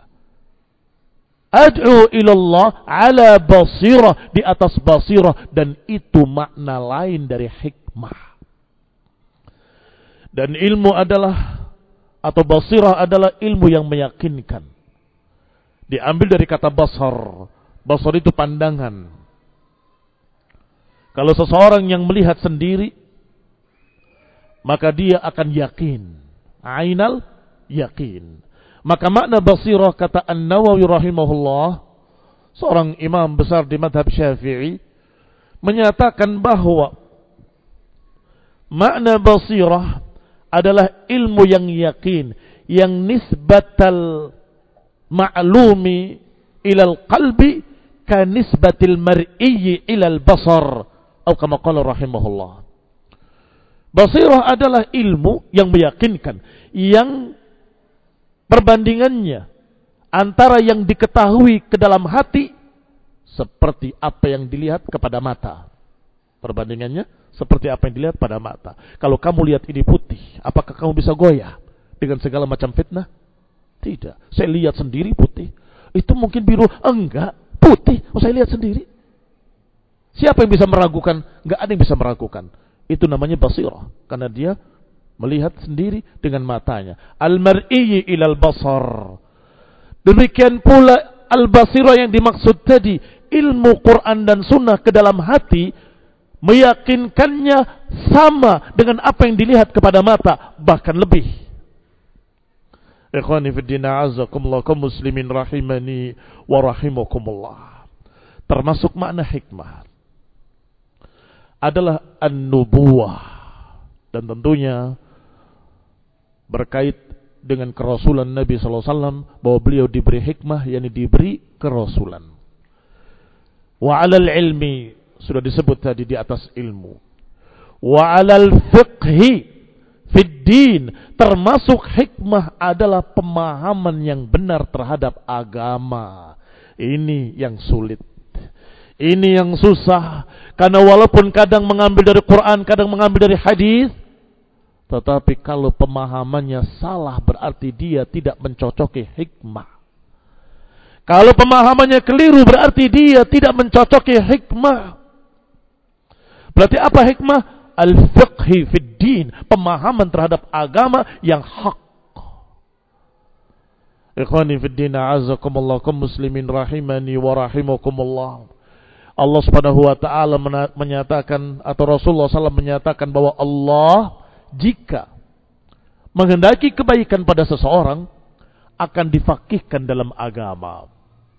Ad'u ilallah ala basirah, di atas basirah, dan itu makna lain dari hikmah. Dan ilmu adalah, atau basirah adalah ilmu yang meyakinkan. Diambil dari kata basar. Basar itu pandangan. Kalau seseorang yang melihat sendiri, maka dia akan yakin. Ainal yakin. Maka makna basirah, kata An-Nawawi rahimahullah, seorang imam besar di madhab Syafi'i, menyatakan bahwa makna basirah adalah ilmu yang yakin, yang nisbatal ma'lumi ilal qalbi ka nisbatil mar'iyyi ilal basar, atau kama qala rahimahullah. Basirah adalah ilmu yang meyakinkan, yang perbandingannya antara yang diketahui ke dalam hati seperti apa yang dilihat kepada mata. Perbandingannya seperti apa yang dilihat pada mata. Kalau kamu lihat ini putih, apakah kamu bisa goyah dengan segala macam fitnah? Tidak. Saya lihat sendiri putih. Itu mungkin biru. Enggak, putih. Oh, saya lihat sendiri. Siapa yang bisa meragukan? Enggak ada yang bisa meragukan. Itu namanya basirah, karena dia melihat sendiri dengan matanya. Al-mar'iyyi ilal basar. Demikian pula al-basirah yang dimaksud tadi, ilmu Quran dan sunnah ke dalam hati, meyakinkannya sama dengan apa yang dilihat kepada mata, bahkan lebih. Ikhwani fi din, a'azzakumullah, kaum muslimin rahimani wa rahimakumullah. Termasuk makna hikmah adalah an-nubuwah, dan tentunya berkait dengan kerasulan Nabi sallallahu alaihi wasallam, bahwa beliau diberi hikmah, yakni diberi kerasulan. Wa 'alal ilmi, sudah disebut tadi di atas ilmu. Wa 'alal fiqhi fid din, termasuk hikmah adalah pemahaman yang benar terhadap agama. Ini yang sulit. Ini yang susah. Karena walaupun kadang mengambil dari Quran, kadang mengambil dari hadis, tetapi kalau pemahamannya salah, berarti dia tidak mencocoki hikmah. Kalau pemahamannya keliru, berarti dia tidak mencocoki hikmah. Berarti apa hikmah? Al-fiqhi fid din, pemahaman terhadap agama yang hak. Ikhwani fid din, a'azzakumullah, kaum muslimin rahimani wa rahimakumullah. Allah Subhanahu wa taala menyatakan, atau Rasulullah SAW menyatakan, bahwa Allah jika menghendaki kebaikan pada seseorang akan difaqihkan dalam agama.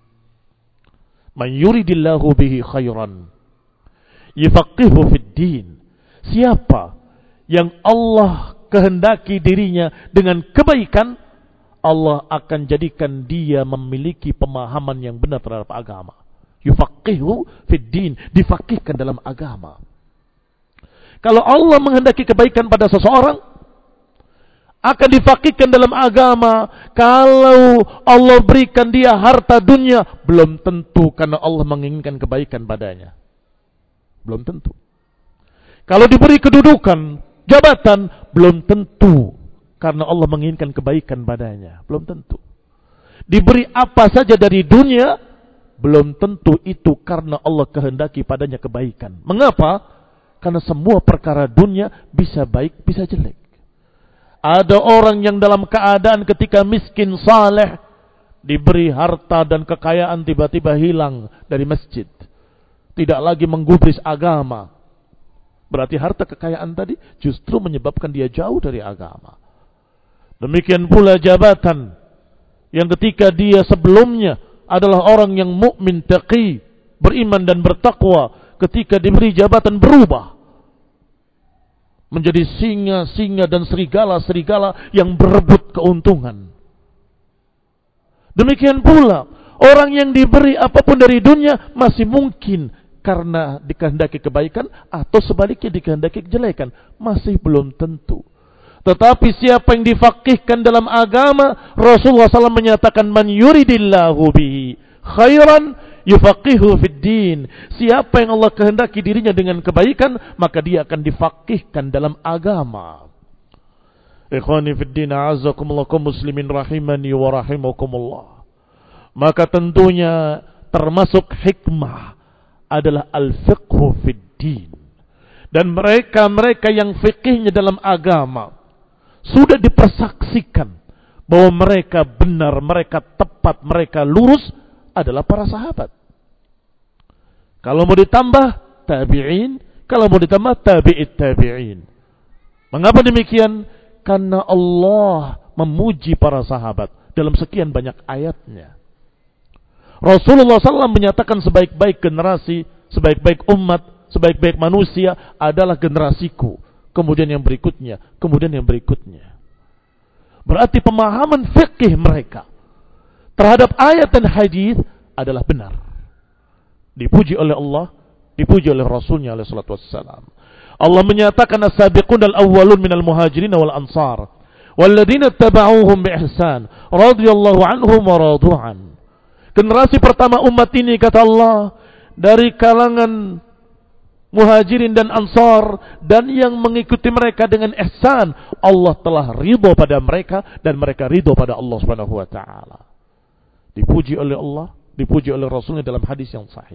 Man yuridillahu bihi khairan yufaqihu fid din. Siapa yang Allah kehendaki dirinya dengan kebaikan, Allah akan jadikan dia memiliki pemahaman yang benar terhadap agama. Yufaqihu fid din, difaqihkan dalam agama. Kalau Allah menghendaki kebaikan pada seseorang, akan difaqihkan dalam agama. Kalau Allah berikan dia harta dunia, belum tentu karena Allah menginginkan kebaikan padanya. Belum tentu. Kalau diberi kedudukan, jabatan, belum tentu karena Allah menginginkan kebaikan padanya. Belum tentu. Diberi apa saja dari dunia, belum tentu itu karena Allah kehendaki padanya kebaikan. Mengapa? Karena semua perkara dunia bisa baik, bisa jelek. Ada orang yang dalam keadaan ketika miskin saleh, diberi harta dan kekayaan, tiba-tiba hilang dari masjid. Tidak lagi menggubris agama. Berarti harta kekayaan tadi justru menyebabkan dia jauh dari agama. Demikian pula jabatan, yang ketika dia sebelumnya adalah orang yang mukmin, taqi, beriman dan bertakwa, ketika diberi jabatan berubah menjadi singa-singa dan serigala-serigala yang berebut keuntungan. Demikian pula orang yang diberi apapun dari dunia masih mungkin karena dikehendaki kebaikan, atau sebaliknya dikehendaki kejelekan, masih belum tentu. Tetapi siapa yang difaqihkan dalam agama, Rasulullah SAW menyatakan, man yuridillahu bihi khairan yufaqihu fid din. Siapa yang Allah kehendaki dirinya dengan kebaikan, maka dia akan difaqihkan dalam agama. Ikhwani fid din, a'azzakumullah kaum muslimin rahimani wa rahimakumullah. Maka tentunya termasuk hikmah adalah al-fiqhu fid din. Dan mereka yang fikihnya dalam agama sudah dipersaksikan bahwa mereka benar, mereka tepat, mereka lurus adalah para sahabat. Kalau mau ditambah tabi'in, kalau mau ditambah tabi'it tabi'in. Mengapa demikian? Karena Allah memuji para sahabat dalam sekian banyak ayatnya. Rasulullah SAW menyatakan sebaik-baik generasi, sebaik-baik umat, sebaik-baik manusia adalah generasiku. Kemudian yang berikutnya, kemudian yang berikutnya. Berarti pemahaman fikih mereka terhadap ayat dan hadis adalah benar. Dipuji oleh Allah, dipuji oleh Rasulnya alaihi salatu wassalam. Allah menyatakan as-sabiqun al-awwalun minal muhajirin wal ansar walladzina tabauhum bi ihsan radhiyallahu anhum wa radu'an. Generasi pertama umat ini, kata Allah, dari kalangan muhajirin dan ansar dan yang mengikuti mereka dengan ihsan, Allah telah ridho pada mereka dan mereka ridho pada Allah Subhanahu wa taala. Dipuji oleh Allah, dipuji oleh Rasulnya dalam hadis yang sahih.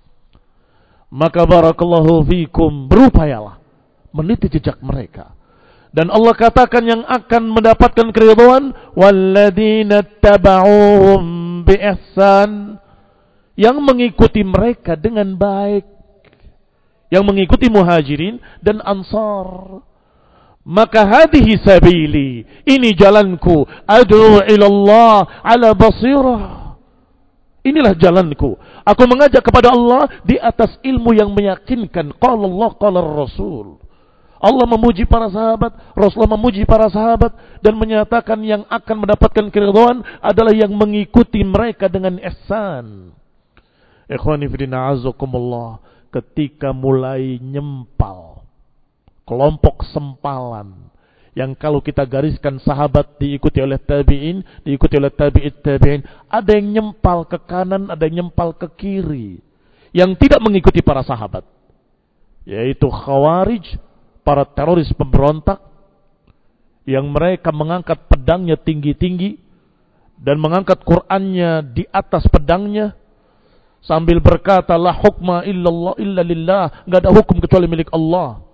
Maka barakallahu fikum, berupayalah meniti jejak mereka. Dan Allah katakan yang akan mendapatkan keridhaan walladzina tabauhum bi ihsan, yang mengikuti mereka dengan baik, yang mengikuti muhajirin dan ansar. Maka hadhihi sabili, ini jalanku, ad'u ila Allah ala basirah. Inilah jalanku, aku mengajak kepada Allah di atas ilmu yang meyakinkan. Qala Allah, qala Rasul. Allah memuji para sahabat, Rasulullah memuji para sahabat, dan menyatakan yang akan mendapatkan keridhaan adalah yang mengikuti mereka dengan ihsan. Ikhwani fillah azakumullah, ketika mulai nyempal kelompok sempalan yang kalau kita gariskan sahabat diikuti oleh tabi'in, diikuti oleh tabi'it tabi'in, ada yang nyempal ke kanan, ada yang nyempal ke kiri, yang tidak mengikuti para sahabat, yaitu khawarij, para teroris pemberontak, yang mereka mengangkat pedangnya tinggi-tinggi dan mengangkat Qur'annya di atas pedangnya sambil berkata la hukma illallah illa lillah, enggak ada hukum kecuali milik Allah.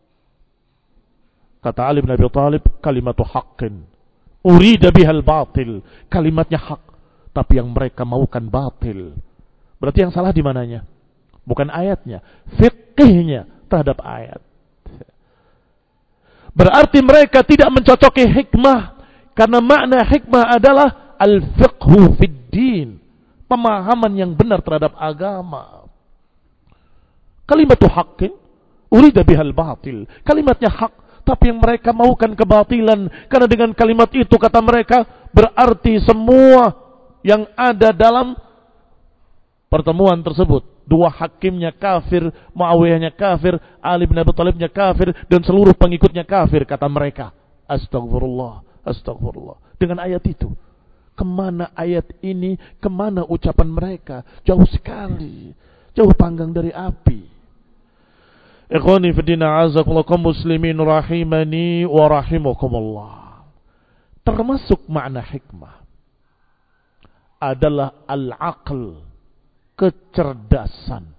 Kata Ali bin Abi Thalib, kalimatu haqqin urida bihal batil, kalimatnya hak tapi yang mereka maukan batil. Berarti yang salah di mananya? Bukan ayatnya, fiqihnya terhadap ayat. Berarti mereka tidak mencocoki hikmah, karena makna hikmah adalah al-fiqhu fid din, pemahaman yang benar terhadap agama. Kalimatu haqqin urida bihal batil, kalimatnya hak tapi yang mereka maukan kebatilan, karena dengan kalimat itu, kata mereka, berarti semua yang ada dalam pertemuan tersebut, dua hakimnya kafir, Muawiyahnya kafir, Ali bin Abi Thalibnya kafir, dan seluruh pengikutnya kafir, kata mereka. Astagfirullah, astagfirullah. Dengan ayat itu, kemana ayat ini, kemana ucapan mereka? Jauh sekali, jauh panggang dari api. Ikhwani fiddina azakumullah kaum muslimin rahimani wa rahimakumullah. Termasuk makna hikmah adalah al-aql, kecerdasan.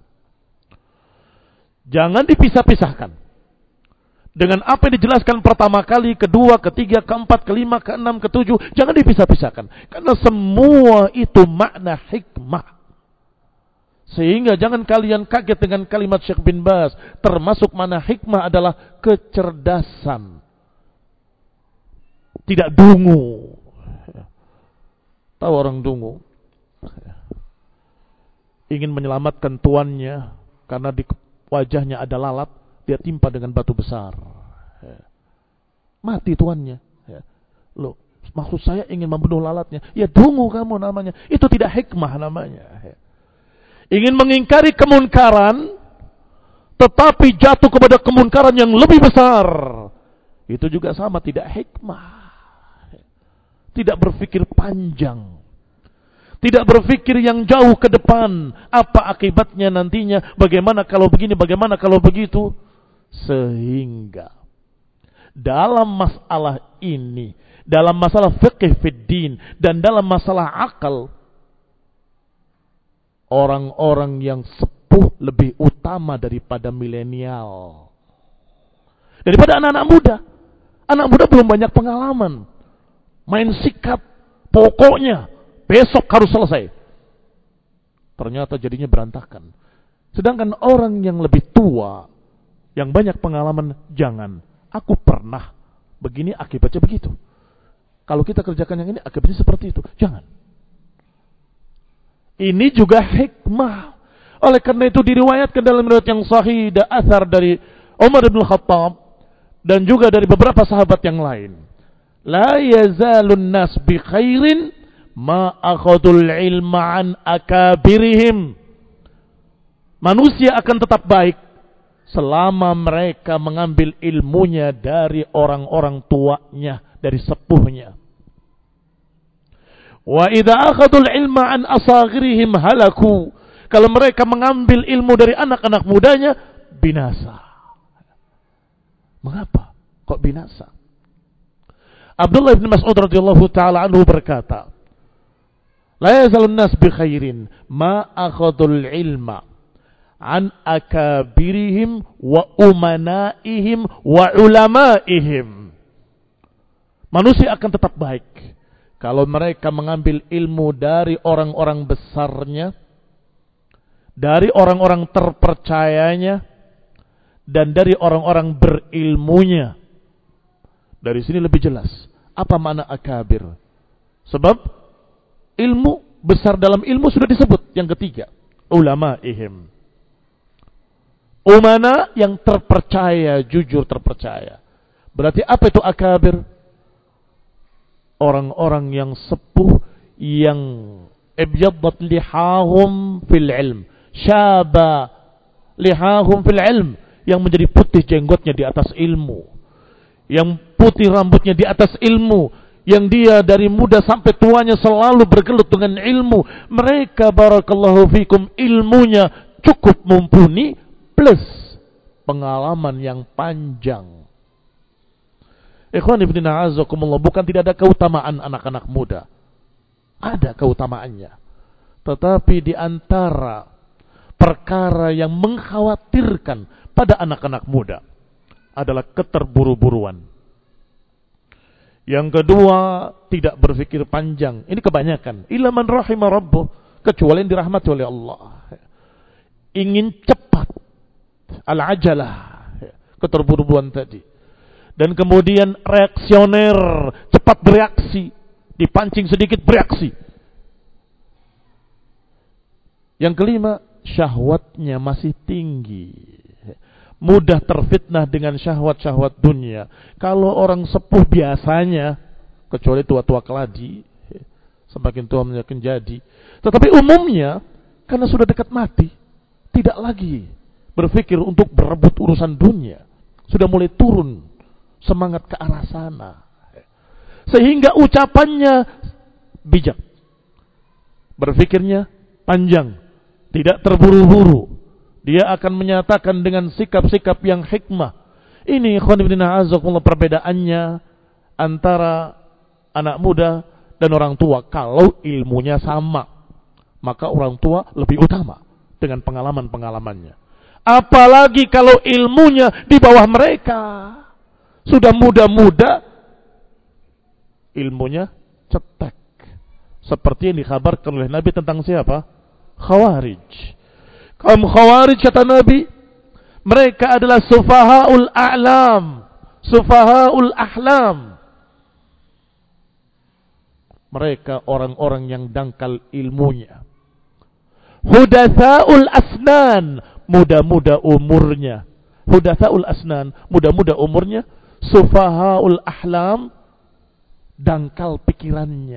Jangan dipisah-pisahkan dengan apa yang dijelaskan pertama kali, kedua, ketiga, keempat, kelima, keenam, ketujuh. Jangan dipisah-pisahkan, karena semua itu makna hikmah. Sehingga jangan kalian kaget dengan kalimat Syekh bin Baz. Termasuk mana hikmah adalah kecerdasan, tidak dungu. Tahu orang dungu? Ingin menyelamatkan tuannya karena di wajahnya ada lalat, dia timpa dengan batu besar. Mati tuannya. Loh, maksud saya ingin membunuh lalatnya. Ya dungu kamu namanya. Itu tidak hikmah namanya. Ingin mengingkari kemunkaran, tetapi jatuh kepada kemunkaran yang lebih besar, itu juga sama, tidak hikmah. Tidak berpikir panjang, tidak berpikir yang jauh ke depan, apa akibatnya nantinya, bagaimana kalau begini, bagaimana kalau begitu. Sehingga dalam masalah ini, dalam masalah fiqh fiddin, dan dalam masalah akal, orang-orang yang sepuh lebih utama daripada milenial, daripada anak-anak muda. Anak muda belum banyak pengalaman, main sikap, pokoknya besok harus selesai. Ternyata jadinya berantakan. Sedangkan orang yang lebih tua, yang banyak pengalaman, jangan. Aku pernah begini, akibatnya begitu. Kalau kita kerjakan yang ini, akibatnya seperti itu. Jangan. Ini juga hikmah. Oleh karena itu diriwayatkan dalam riwayat yang sahih, ada athar dari Umar bin Khattab dan juga dari beberapa sahabat yang lain. La yazalun nas bi khairin ma akhadul ilma an akabirihim. Manusia akan tetap baik selama mereka mengambil ilmunya dari orang-orang tuanya, dari sepuhnya. Wa idza akhadul ilma an asaghirihim halaku. Kalau mereka mengambil ilmu dari anak-anak mudanya, binasa. Mengapa kok binasa? Abdullah bin Mas'ud radhiyallahu taala anhu berkata, la yazalun nas bi khairin ma akhadul ilma an akabirihim wa umanaihim wa ulamaihim. Manusia akan tetap baik kalau mereka mengambil ilmu dari orang-orang besarnya, dari orang-orang terpercayanya, dan dari orang-orang berilmunya. Dari sini lebih jelas apa makna akabir. Sebab ilmu besar dalam ilmu sudah disebut yang ketiga, ulamaihim. Umana yang terpercaya, jujur terpercaya. Berarti apa itu akabir? Orang-orang yang sepuh, yang ibyaddat lihahum fil ilm, syaba lihahum fil ilm, yang menjadi putih jenggotnya di atas ilmu, yang putih rambutnya di atas ilmu, yang dia dari muda sampai tuanya selalu bergelut dengan ilmu. Mereka barakallahu fikum ilmunya cukup mumpuni plus pengalaman yang panjang. Ikhwan ibn a'azakumullah, bukan tidak ada keutamaan anak-anak muda. Ada keutamaannya. Tetapi di antara perkara yang mengkhawatirkan pada anak-anak muda adalah keterburu-buruan. Yang kedua, tidak berpikir panjang. Ini kebanyakan. Illa man rahimah rabbuh, kecuali yang dirahmati oleh Allah. Ingin cepat. Al-ajalah. Keterburu-buruan tadi. Dan kemudian reaksioner, cepat bereaksi, dipancing sedikit bereaksi. Yang kelima, syahwatnya masih tinggi, mudah terfitnah dengan syahwat-syahwat dunia. Kalau orang sepuh biasanya, kecuali tua-tua keladi, semakin tua semakin jadi. Tetapi umumnya, karena sudah dekat mati, tidak lagi berpikir untuk berebut urusan dunia. Sudah mulai turun semangat ke arah sana. Sehingga ucapannya bijak, berpikirnya panjang, tidak terburu-buru. Dia akan menyatakan dengan sikap-sikap yang hikmah. Ini ikhwan ibn a'azakumullah perbedaannya antara anak muda dan orang tua. Kalau ilmunya sama, maka orang tua lebih utama dengan pengalaman-pengalamannya. Apalagi kalau ilmunya di bawah mereka. Sudah muda-muda, ilmunya cetek. Seperti yang dikhabarkan oleh Nabi tentang siapa? Khawarij. Kaum Khawarij, kata Nabi, mereka adalah sufahaul a'lam, sufahaul ahlam. Mereka orang-orang yang dangkal ilmunya. Hudatsaul asnan, muda-muda umurnya. Hudatsaul asnan, muda-muda umurnya. Sufahaul ahlam, dangkal pikirannya.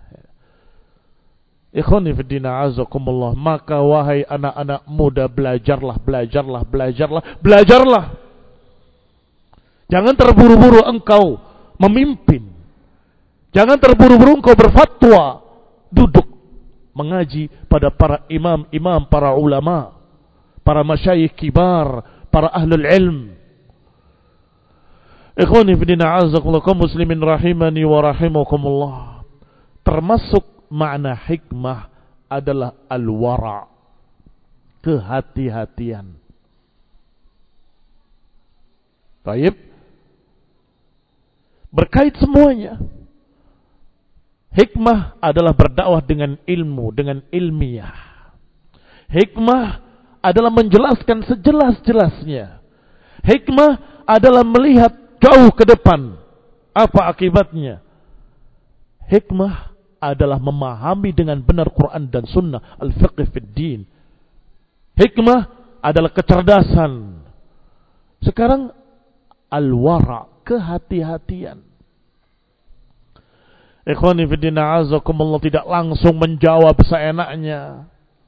Ikhwani fiddina azakumullah, maka wahai anak-anak muda, belajarlah. Jangan terburu-buru engkau memimpin. Jangan terburu-buru engkau berfatwa. Duduk mengaji pada para imam-imam, para ulama, para masyayikh kibar, para ahlul ilm. Ikhwani fi din a'azakumullah kaum muslimin rahimani wa rahimakumullah. Termasuk makna hikmah adalah al-wara', kehati-hatian. Baik. Berkait semuanya. Hikmah adalah berdakwah dengan ilmu, dengan ilmiah. Hikmah adalah menjelaskan sejelas-jelasnya. Hikmah adalah melihat jauh ke depan. Apa akibatnya? Hikmah adalah memahami dengan benar Quran dan Sunnah, al-fiqh fid din. Hikmah adalah kecerdasan. Sekarang al-wara', kehati-hatian. Ikhwani fiddina azakumullah, tidak langsung menjawab seenaknya.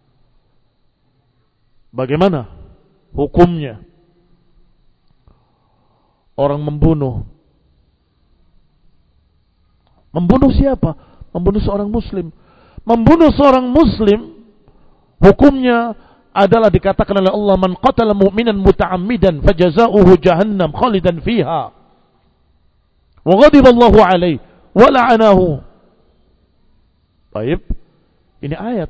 Bagaimana hukumnya orang membunuh? Membunuh siapa? Membunuh seorang muslim. Membunuh seorang muslim hukumnya adalah dikatakan oleh Allah, man qatala mu'minan muta'ammidan fajaza'uhu jahannam khalidan fiha wa ghadiballahu alaihi wa la'anahu. Baik, ini ayat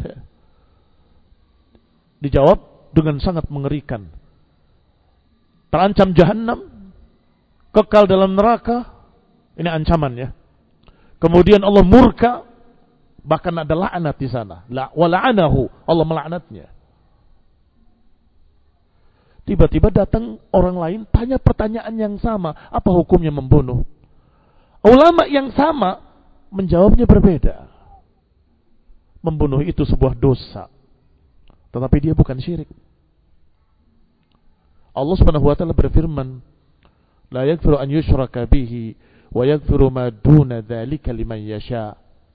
dijawab dengan sangat mengerikan. Terancam jahannam, kekal dalam neraka. Ini ancamannya. Kemudian Allah murka, bahkan ada laknat di sana. Wa la'anahu, Allah melaknatnya. Tiba-tiba datang orang lain tanya pertanyaan yang sama, apa hukumnya membunuh? Ulama yang sama menjawabnya berbeda. Membunuh itu sebuah dosa, tetapi dia bukan syirik. Allah Subhanahu wa taala berfirman, la yaghfiru an yushraka bihi wa yaghfiru ma duna dzalika liman yasha.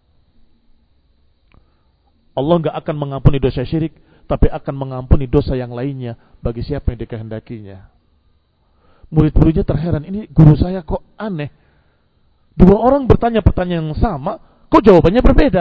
Allah enggak akan mengampuni dosa syirik, tapi akan mengampuni dosa yang lainnya bagi siapa yang dikehendakinya. Murid-muridnya terheran, ini guru saya kok aneh. Dua orang bertanya pertanyaan yang sama, kok jawabannya berbeda?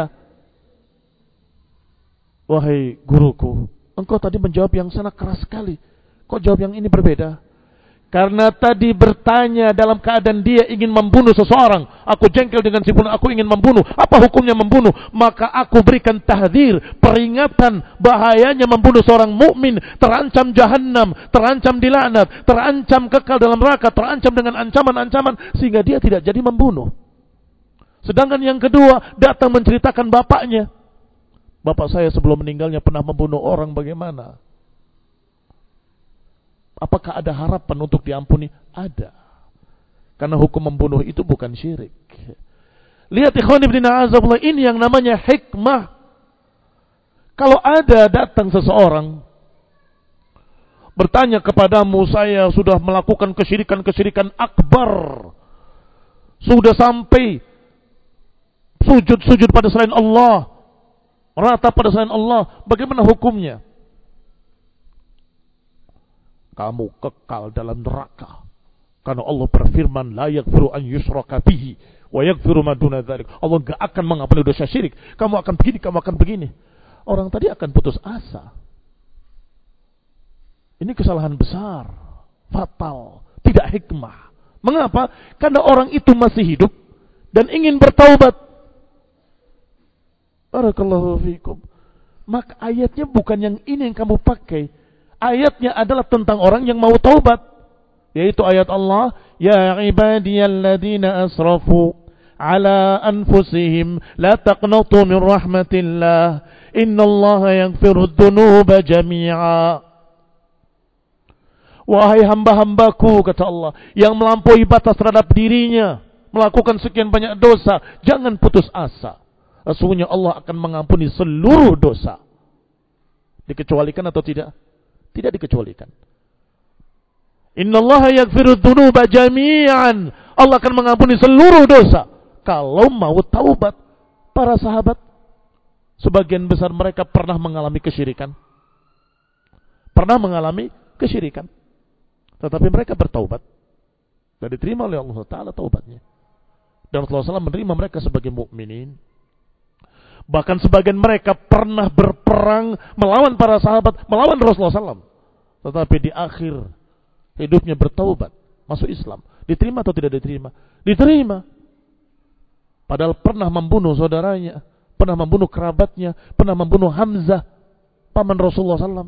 Wahai guruku, engkau tadi menjawab yang sana keras sekali. Kok jawab yang ini berbeda? Karena tadi bertanya dalam keadaan dia ingin membunuh seseorang. Aku jengkel dengan si fulan, aku ingin membunuh. Apa hukumnya membunuh? Maka aku berikan tahdzir, peringatan bahayanya membunuh seorang mukmin, terancam jahannam, terancam dilaknat, terancam kekal dalam neraka, terancam dengan ancaman-ancaman sehingga dia tidak jadi membunuh. Sedangkan yang kedua datang menceritakan bapaknya. Bapak saya sebelum meninggalnya pernah membunuh orang, bagaimana? Apakah ada harapan untuk diampuni? Ada. Karena hukum membunuh itu bukan syirik. Lihat ikhwan ibn a'azakullah, ini yang namanya hikmah. Kalau ada datang seseorang bertanya kepadamu, saya sudah melakukan kesyirikan-kesyirikan akbar, sudah sampai sujud-sujud pada selain Allah, rata pada selain Allah, bagaimana hukumnya? Kamu kekal dalam neraka. Karena Allah berfirman, la yaghfiru an yushraka bihi wa yaghfiru ma duna dzalik. Allah enggak akan mengampuni dosa syirik. Kamu akan begini, kamu akan begini. Orang tadi akan putus asa. Ini kesalahan besar, fatal, tidak hikmah. Mengapa? Karena orang itu masih hidup dan ingin bertaubat. Barakallahu fiikum. Maka ayatnya bukan yang ini yang kamu pakai. Ayatnya adalah tentang orang yang mau taubat, yaitu ayat Allah, ya ibadiyalladzina asrafu ala anfusihim la taqnatu min rahmatillah innallaha yaghfirud dzunuba jami'a. Wahai hamba-hambaku, kata Allah, yang melampaui batas terhadap dirinya, melakukan sekian banyak dosa, jangan putus asa. Sesungguhnya Allah akan mengampuni seluruh dosa. Dikecualikan atau tidak? Tidak dikecualikan. Innallaha yaghfirudz dzunuba jami'an. Allah akan mengampuni seluruh dosa kalau mau taubat. Para sahabat sebagian besar mereka pernah mengalami kesyirikan. Pernah mengalami kesyirikan. Tetapi mereka bertaubat dan diterima oleh Allah Ta'ala taubatnya. Dan Rasulullah SAW menerima mereka sebagai mukminin. Bahkan sebagian mereka pernah berperang melawan para sahabat, melawan Rasulullah SAW. Tetapi di akhir hidupnya bertaubat, masuk Islam. Diterima atau tidak diterima? Diterima. Padahal pernah membunuh saudaranya, pernah membunuh kerabatnya, pernah membunuh Hamzah, paman Rasulullah SAW.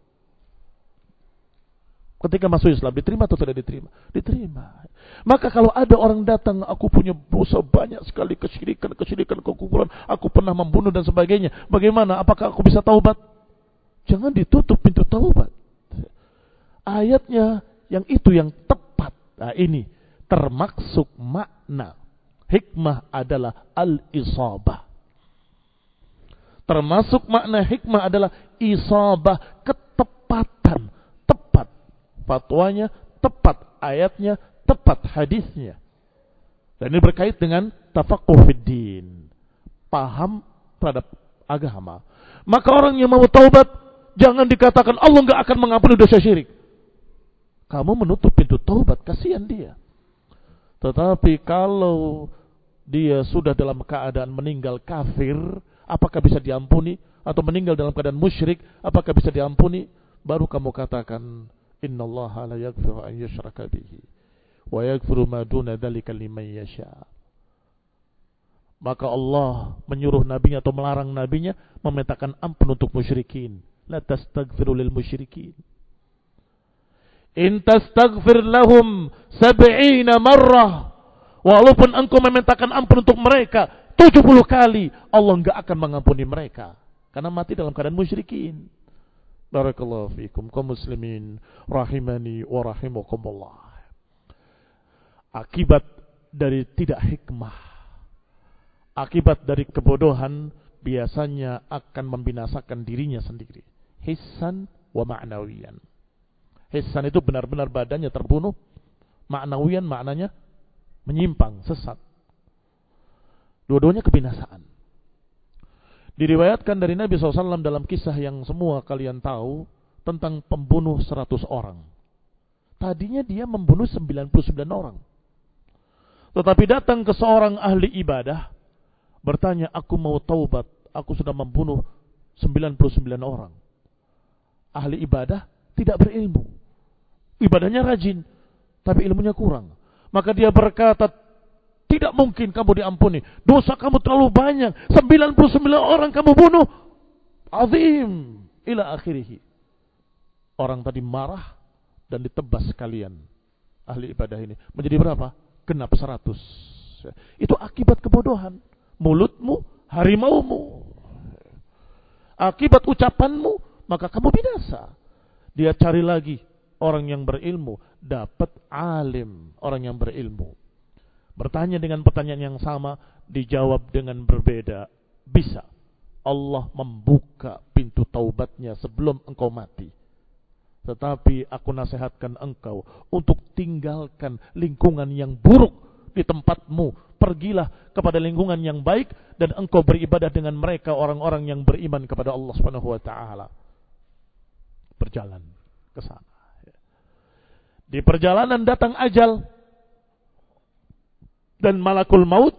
Ketika masuk Islam, diterima atau tidak diterima? Diterima. Maka kalau ada orang datang, aku punya dosa banyak sekali, kesyirikan, kekufuran, aku pernah membunuh dan sebagainya. Bagaimana? Apakah aku bisa taubat? Jangan ditutup pintu taubat. Ayatnya yang itu yang tepat. Nah ini termaksud makna. Hikmah adalah al-isabah. Termasuk makna hikmah adalah isabah, ketepatan. Tepat fatwanya, tepat ayatnya, tepat hadisnya. Dan ini berkait dengan tafaqquh fid din. Paham terhadap agama. Maka orang yang mau taubat, jangan dikatakan Allah enggak akan mengampuni dosa syirik. Kamu menutup pintu taubat, kasihan dia. Tetapi kalau dia sudah dalam keadaan meninggal kafir, apakah bisa diampuni? Atau meninggal dalam keadaan musyrik, apakah bisa diampuni? Baru kamu katakan, innallaha la yaghfiru an yushraka bihi wa yaghfiru ma duna dzalika liman yasha. Maka Allah menyuruh nabinya atau melarang nabinya memintakan ampun untuk musyrikin. La tastaghfiru lil musyrikin. In tastaghfir lahum 70 marrah. Walaupun engkau memintakan ampun untuk mereka 70 kali, Allah enggak akan mengampuni mereka karena mati dalam keadaan musyrikin. Barakallahu fikum kaum muslimin rahimani wa rahimakumullah. Akibat dari tidak hikmah, akibat dari kebodohan biasanya akan membinasakan dirinya sendiri. Hissan wa ma'nawiyan. Hissan itu benar-benar badannya terbunuh, ma'nawiyan maknanya menyimpang, sesat. Dua-duanya kebinasaan. Diriwayatkan dari Nabi SAW dalam kisah yang semua kalian tahu tentang pembunuh 100 orang. Tadinya dia membunuh 99 orang. Tetapi datang ke seorang ahli ibadah, bertanya, aku mau taubat, aku sudah membunuh 99 orang. Ahli ibadah tidak berilmu. Ibadahnya rajin, tapi ilmunya kurang. Maka dia berkata, tidak mungkin kamu diampuni. Dosa kamu terlalu banyak. 99 orang kamu bunuh. Azim. Ila akhirih. Orang tadi marah dan ditebas sekalian. Ahli ibadah ini. Menjadi berapa? Genap 100. Itu akibat kebodohan. Mulutmu, harimaumu. Akibat ucapanmu, maka kamu binasa. Dia cari lagi orang yang berilmu, dapat alim, orang yang berilmu. Bertanya dengan pertanyaan yang sama, dijawab dengan berbeda. Bisa Allah membuka pintu taubatnya sebelum engkau mati. Tetapi aku nasihatkan engkau untuk tinggalkan lingkungan yang buruk di tempatmu. Pergilah kepada lingkungan yang baik dan engkau beribadah dengan mereka, orang-orang yang beriman kepada Allah Subhanahu wa taala. Berjalan ke sana. Di perjalanan datang ajal dan malakul maut.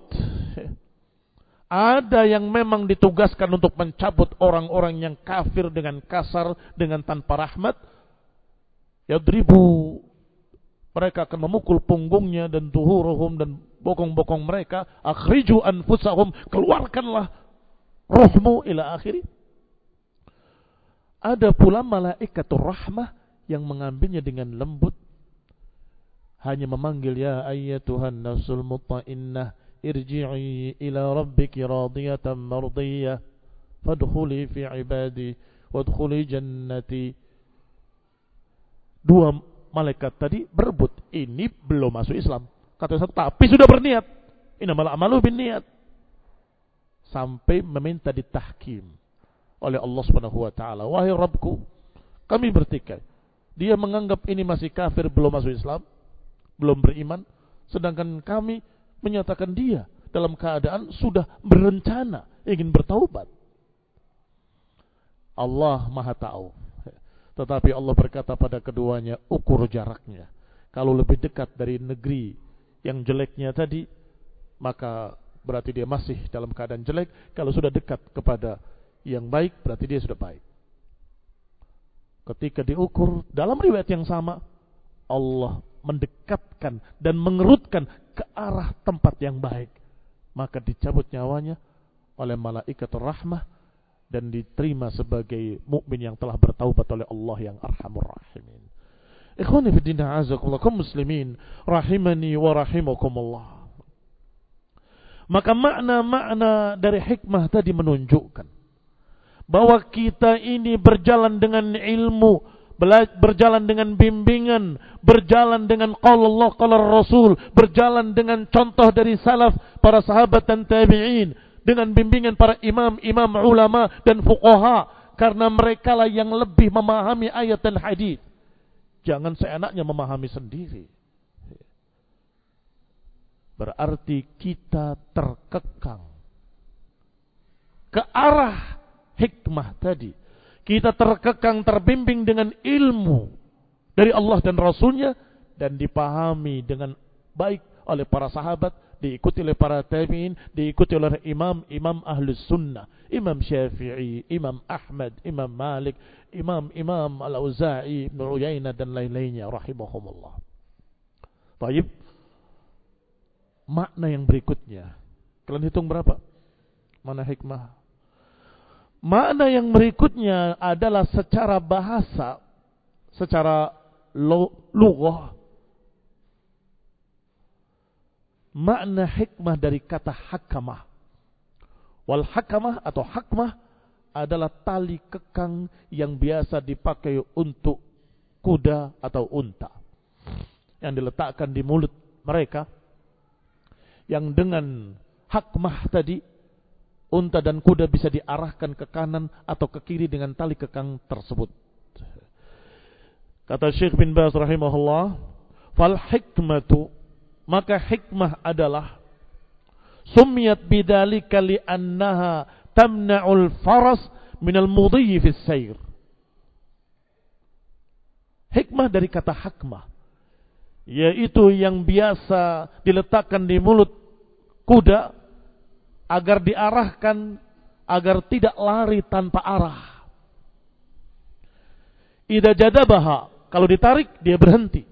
Ada yang memang ditugaskan untuk mencabut orang-orang yang kafir dengan kasar, dengan tanpa rahmat. Yadribu, mereka akan memukul punggungnya dan tuhuruhum dan bokong-bokong mereka. Akhriju anfusahum, keluarkanlah rohmu ila akhiri. Ada pula malaikatur rahmah yang mengambilnya dengan lembut, hanya memanggil, ya ayyatuhan nafsul mutmainnah irji'i ila rabbiki radiyatan mardiyah fadkhuli fi ibadi wadkhuli jannati. Dua malaikat tadi berebut, ini belum masuk Islam. Kata satu, tapi sudah berniat. Innamal a'malu binniyat. Sampai meminta ditahkim oleh Allah Subhanahu wa taala. Wahai Rabbku, kami bertikai. Dia menganggap ini masih kafir, belum masuk Islam, belum beriman, sedangkan kami menyatakan dia dalam keadaan sudah berencana ingin bertaubat. Allah Maha tahu. Tetapi Allah berkata pada keduanya, ukur jaraknya. Kalau lebih dekat dari negeri yang jeleknya tadi, maka berarti dia masih dalam keadaan jelek. Kalau sudah dekat kepada yang baik, berarti dia sudah baik. Ketika diukur dalam riwayat yang sama, Allah mendekatkan dan mengerutkan ke arah tempat yang baik, maka dicabut nyawanya oleh malaikat rahmah dan diterima sebagai mukmin yang telah bertaubat oleh Allah yang Arhamur Rahimin. Ikhwani fi din, a'azakumullah, kaum muslimin rahimani wa rahimakumullah. Maka makna-makna dari hikmah tadi menunjukkan bahwa kita ini berjalan dengan ilmu, berjalan dengan bimbingan, berjalan dengan qala Allah qala Rasul, berjalan dengan contoh dari salaf, para sahabat dan tabi'in, dengan bimbingan para imam-imam ulama dan fuqaha, karena mereka lah yang lebih memahami ayat dan hadis. Jangan seenaknya memahami sendiri. Berarti kita terkekang ke arah hikmah tadi. Kita terkekang, terbimbing dengan ilmu dari Allah dan Rasulnya, dan dipahami dengan baik oleh para sahabat, diikuti oleh para tabi'in, diikuti oleh imam ahlus sunnah, Imam Syafi'i, Imam Ahmad, Imam Malik, Imam Al-Auza'i, Ibn Uyainah dan lain-lainnya rahimahumullah. Baik. Makna yang berikutnya, kalian hitung berapa? Mana hikmah? Makna yang berikutnya adalah secara bahasa, secara lughah. Makna hikmah dari kata hakamah. Wal hakamah atau hakmah adalah tali kekang yang biasa dipakai untuk kuda atau unta, yang diletakkan di mulut mereka, yang dengan hakmah tadi unta dan kuda bisa diarahkan ke kanan atau ke kiri dengan tali kekang tersebut. Kata Syekh bin Baz rahimahullah, fal hikmatu, maka hikmah adalah sumiyat bidzalika li'annaha tamna'ul faras minal mudhi fis sayr. Hikmah dari kata hakmah, yaitu yang biasa diletakkan di mulut kuda agar diarahkan agar tidak lari tanpa arah. Idza jadabaha, kalau ditarik dia berhenti.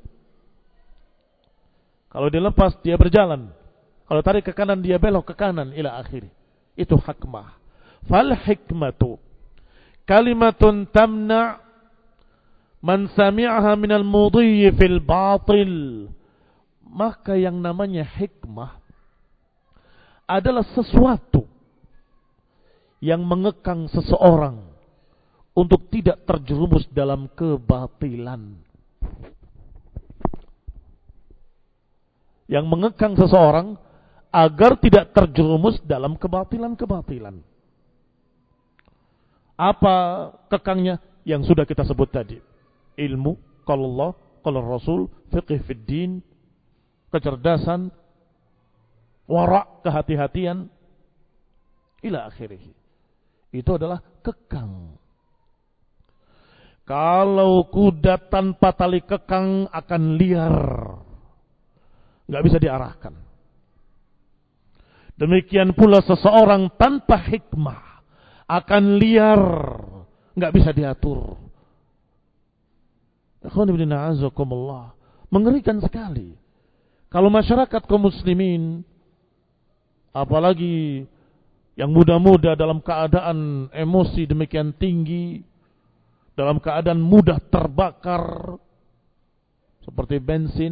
Kalau dilepas dia berjalan. Kalau tarik ke kanan dia belok ke kanan ila akhir. Itu hakmah. Fal hikmatu kalimatun tamna' man sami'aha minal mudhi fil batil. Maka yang namanya hikmah adalah sesuatu yang mengekang seseorang untuk tidak terjerumus dalam kebatilan. Yang mengekang seseorang agar tidak terjerumus dalam kebatilan-kebatilan. Apa kekangnya? Yang sudah kita sebut tadi. Ilmu, qala Allah, qala Rasul, fiqh fid din, kecerdasan, wara', kehati-hatian, ila akhirih. Itu adalah kekang. Kalau kuda tanpa tali kekang akan liar, nggak bisa diarahkan. Demikian pula seseorang tanpa hikmah akan liar, nggak bisa diatur. Mengerikan sekali kalau masyarakat kaum muslimin, apalagi yang muda-muda dalam keadaan emosi demikian tinggi, dalam keadaan mudah terbakar seperti bensin.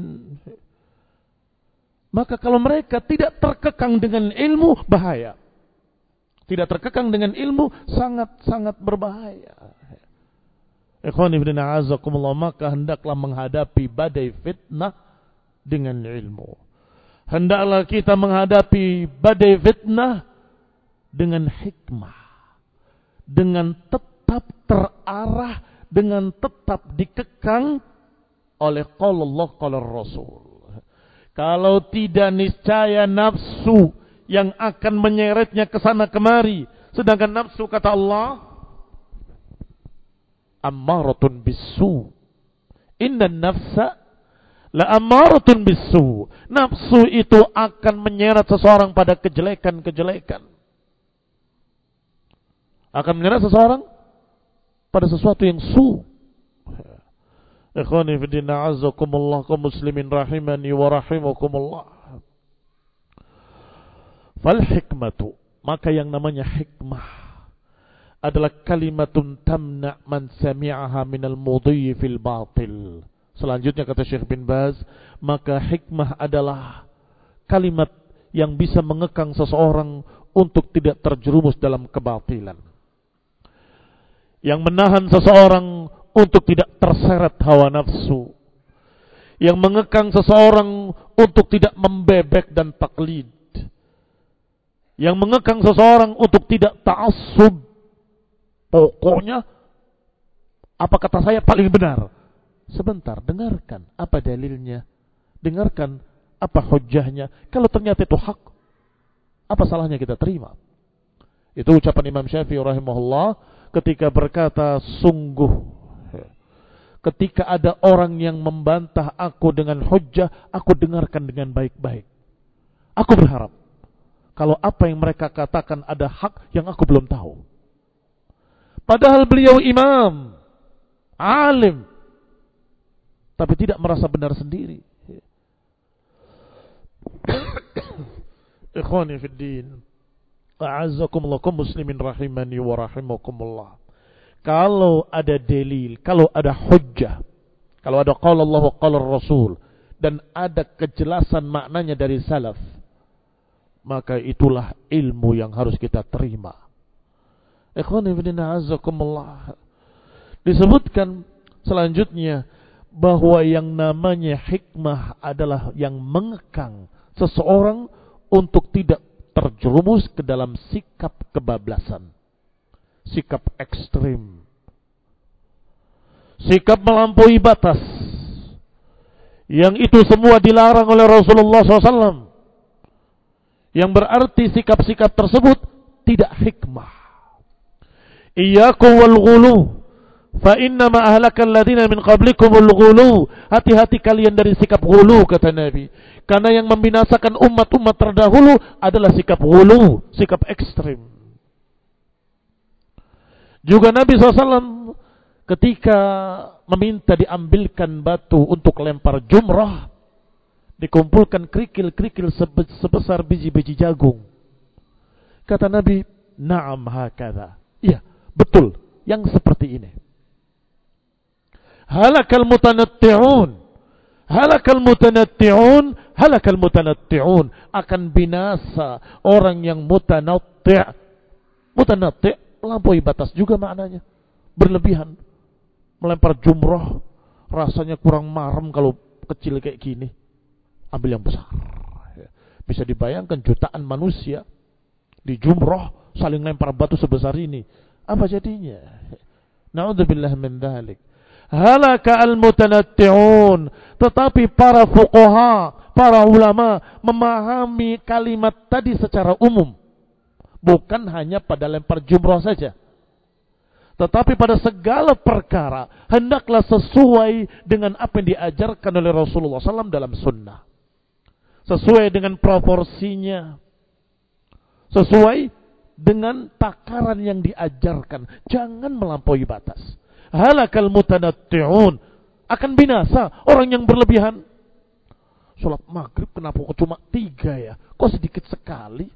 Maka kalau mereka tidak terkekang dengan ilmu, bahaya. Tidak terkekang dengan ilmu, sangat-sangat berbahaya. Ikhwani fillah a'azakumullah, maka hendaklah menghadapi badai fitnah dengan ilmu. Hendaklah kita menghadapi badai fitnah dengan hikmah. Dengan tetap terarah, dengan tetap dikekang oleh qala Allah, qala Rasul. Kalau tidak, niscaya nafsu yang akan menyeretnya ke sana kemari. Sedangkan nafsu, kata Allah, ammaratun bisu. Innan nafsa la ammaratun bisu. Nafsu itu akan menyeret seseorang pada kejelekan-kejelekan. Akan menyeret seseorang pada sesuatu yang su. Ikhwani fi din, a'azzakumullah, kaum muslimin rahimani wa rahimakumullah. Fal hikmatu, maka yang namanya hikmah adalah kalimatun tamna man sami'aha minal mudhi fil batil. Selanjutnya kata Syekh bin Baz, maka hikmah adalah kalimat yang bisa mengekang seseorang untuk tidak terjerumus dalam kebatilan, yang menahan seseorang untuk tidak terseret hawa nafsu, yang mengekang seseorang untuk tidak membebek dan taklid, yang mengekang seseorang untuk tidak ta'assub. Pokoknya apa kata saya paling benar. Sebentar, dengarkan apa dalilnya, dengarkan apa hujjahnya. Kalau ternyata itu hak, apa salahnya kita terima? Itu ucapan Imam Syafi'i rahimahullah ketika berkata, sungguh ketika ada orang yang membantah aku dengan hujjah, aku dengarkan dengan baik-baik. Aku berharap kalau apa yang mereka katakan ada hak yang aku belum tahu. Padahal beliau imam, alim, tapi tidak merasa benar sendiri. Ikhwani fid din, a'azzakumullah, kaum muslimin rahimani wa rahimakumullah. Kalau ada dalil, kalau ada hujjah, kalau ada qala Allah wa qala Rasul, dan ada kejelasan maknanya dari salaf, maka itulah ilmu yang harus kita terima. Ikhwani fillah, azakumullah. Disebutkan selanjutnya bahwa yang namanya hikmah adalah yang mengekang seseorang untuk tidak terjerumus ke dalam sikap kebablasan, sikap ekstrim, sikap melampaui batas, yang itu semua dilarang oleh Rasulullah SAW, yang berarti sikap-sikap tersebut tidak hikmah. Iyyakum wal ghulu fa innama ahlakal ladzina min qablikumul ghulu. Hati-hati kalian dari sikap ghulu, kata Nabi, karena yang membinasakan umat-umat terdahulu adalah sikap ghulu, sikap ekstrim. Juga Nabi SAW ketika meminta diambilkan batu untuk lempar jumrah, dikumpulkan kerikil-kerikil sebesar biji-biji jagung. Kata Nabi, na'am hakadha. Iya, betul, yang seperti ini. Halakal mutanatti'un, halakal mutanatti'un, halakal mutanatti'un. Akan binasa orang yang mutanatti'. Mutanatti' melampaui batas juga maknanya, berlebihan. Melempar jumrah rasanya kurang marem kalau kecil kayak gini, ambil yang besar. Bisa dibayangkan jutaan manusia di jumrah saling lempar batu sebesar ini, apa jadinya? Na'udzubillah min dzalik. Halaka al-mutanatti'un. Tetapi para fuqaha, para ulama memahami kalimat tadi secara umum, bukan hanya pada lempar jumrah saja, tetapi pada segala perkara hendaklah sesuai dengan apa yang diajarkan oleh Rasulullah SAW dalam sunnah, sesuai dengan proporsinya, sesuai dengan takaran yang diajarkan. Jangan melampaui batas. Halakal mutanatti'un, akan binasa orang yang berlebihan. Sholat maghrib kenapa kok cuma 3 ya? Kok sedikit sekali?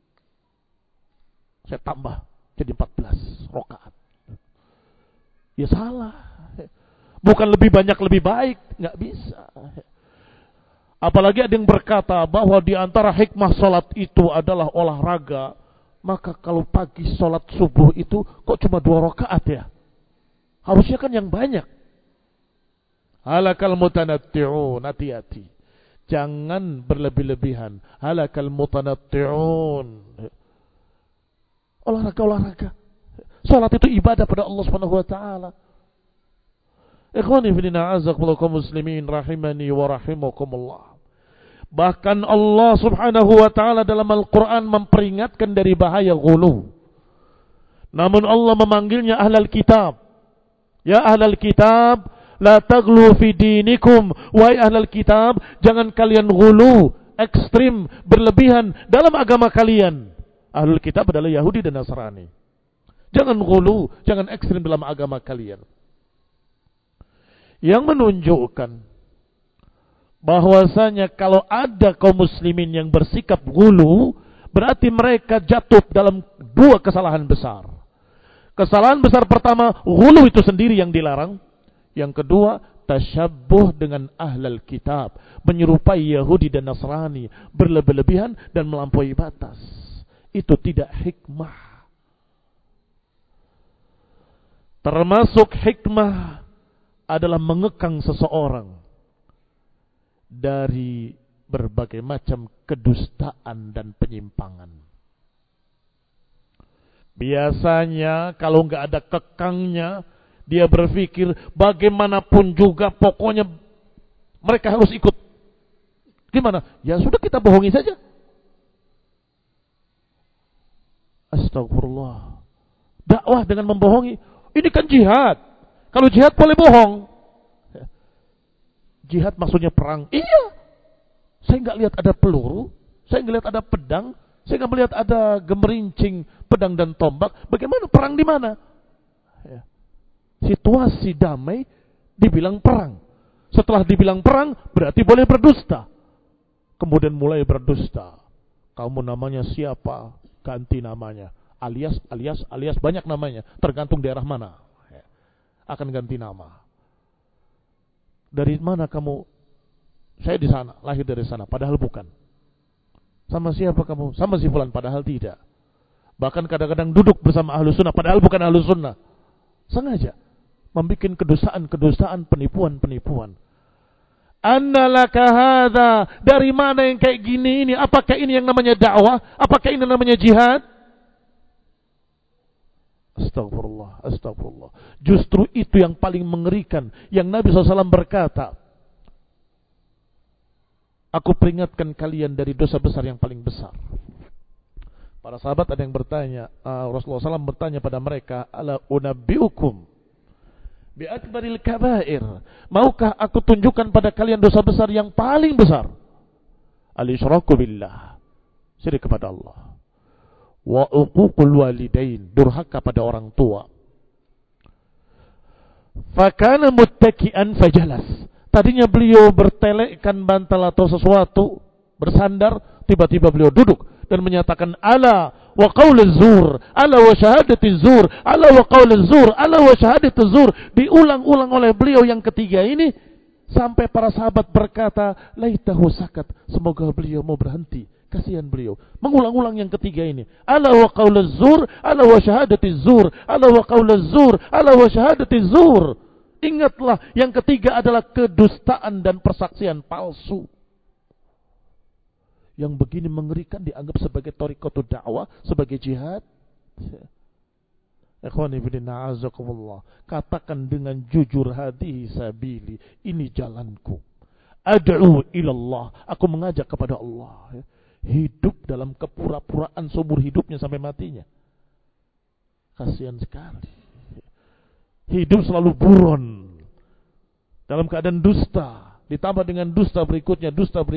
Saya tambah jadi 14 rakaat. Ya salah. Bukan lebih banyak lebih baik, nggak bisa. Apalagi ada yang berkata bahwa di antara hikmah sholat itu adalah olahraga. Maka kalau pagi sholat subuh itu kok cuma 2 rakaat ya? Harusnya kan yang banyak. Halakal mutanatti'un, hati-hati. Jangan berlebih-lebihan. Halakal mutanatti'un. Olahraga-olahraga. Sholat itu ibadah pada Allah Subhanahu wa taala. Ikhwani fillah, a'azzakumullah, kaum muslimin rahimani wa rahimakumullah. Bahkan Allah Subhanahu wa taala dalam Al-Qur'an memperingatkan dari bahaya ghulu. Namun Allah memanggilnya ahlal kitab. Ya ahlal kitab, la taghlu fi dinikum. Wahai ahlal kitab, jangan kalian ghulu, ekstrim, berlebihan dalam agama kalian. Ahlul kitab adalah Yahudi dan Nasrani. Jangan ghulu, jangan ekstrim dalam agama kalian. yang menunjukkan bahwasanya kalau ada kaum muslimin yang bersikap ghulu, berarti mereka jatuh dalam dua kesalahan besar. Kesalahan besar pertama, ghulu itu sendiri yang dilarang. Yang kedua, tasyabbuh dengan ahlul kitab, menyerupai Yahudi dan Nasrani, berlebih-lebihan dan melampaui batas. Itu tidak hikmah. Termasuk hikmah adalah mengekang seseorang dari berbagai macam kedustaan dan penyimpangan. Biasanya kalau nggak ada kekangnya, dia berpikir bagaimanapun juga pokoknya mereka harus ikut. Gimana? Ya sudah, kita bohongi saja. Astagfirullah. Dakwah dengan membohongi. Ini kan jihad. Kalau jihad boleh bohong. Jihad maksudnya perang. Iya. Saya nggak lihat ada peluru. Saya nggak lihat ada pedang. Saya nggak melihat ada gemerincing pedang dan tombak. Bagaimana perang di mana? Ya. Situasi damai dibilang perang. Setelah dibilang perang berarti boleh berdusta. Kemudian mulai berdusta. Kamu namanya siapa? Ganti namanya. Alias banyak namanya. Tergantung daerah mana. Ya. Akan ganti nama. Dari mana kamu? Saya di sana, lahir dari sana. Padahal bukan. Sama siapa kamu? Sama si fulan, padahal tidak. Bahkan kadang-kadang duduk bersama ahlu sunnah, padahal bukan ahlu sunnah. Sengaja membuat kedustaan, penipuan. Annalaka hadza, dari mana yang kayak gini ini? Apakah ini yang namanya dakwah? Apakah ini namanya jihad? Astagfirullah. Justru itu yang paling mengerikan. Yang Nabi SAW berkata, aku peringatkan kalian dari dosa besar yang paling besar. Para sahabat ada yang bertanya, Rasulullah SAW bertanya pada mereka, ala unabbiukum bi akbaril kabair. Maukah aku tunjukkan pada kalian dosa besar yang paling besar? Al-isyraku billah, syirik kepada Allah. Wa uququl walidain, durhaka pada orang tua. Fakana muttaki'an fajalas. Tadinya beliau bertelekkan bantal atau sesuatu, bersandar, tiba-tiba beliau duduk dan menyatakan ala wa qauluz zur, ala wa syahadatiz zur, ala wa qauluz zur, ala wa syahadatiz zur. Diulang-ulang oleh beliau yang ketiga ini sampai para sahabat berkata, laitahu sakat, semoga beliau mau berhenti. Kasihan beliau. Mengulang-ulang yang ketiga ini. Ala wa qauluz zur, ala wa syahadatiz zur, ala wa qauluz zur, ala wa syahadatiz zur. Ingatlah, yang ketiga adalah kedustaan dan persaksian palsu. Yang begini mengerikan dianggap sebagai thariqatul dakwah, sebagai jihad. Ikhwani fillah, a'azakumullah. Katakan dengan jujur, hadhihi sabili, ini jalanku. Ad'u ilallah, aku mengajak kepada Allah. Hidup dalam kepura-puraan seumur hidupnya sampai matinya. Kasihan sekali. Hidup selalu buron dalam keadaan dusta, ditambah dengan dusta berikutnya.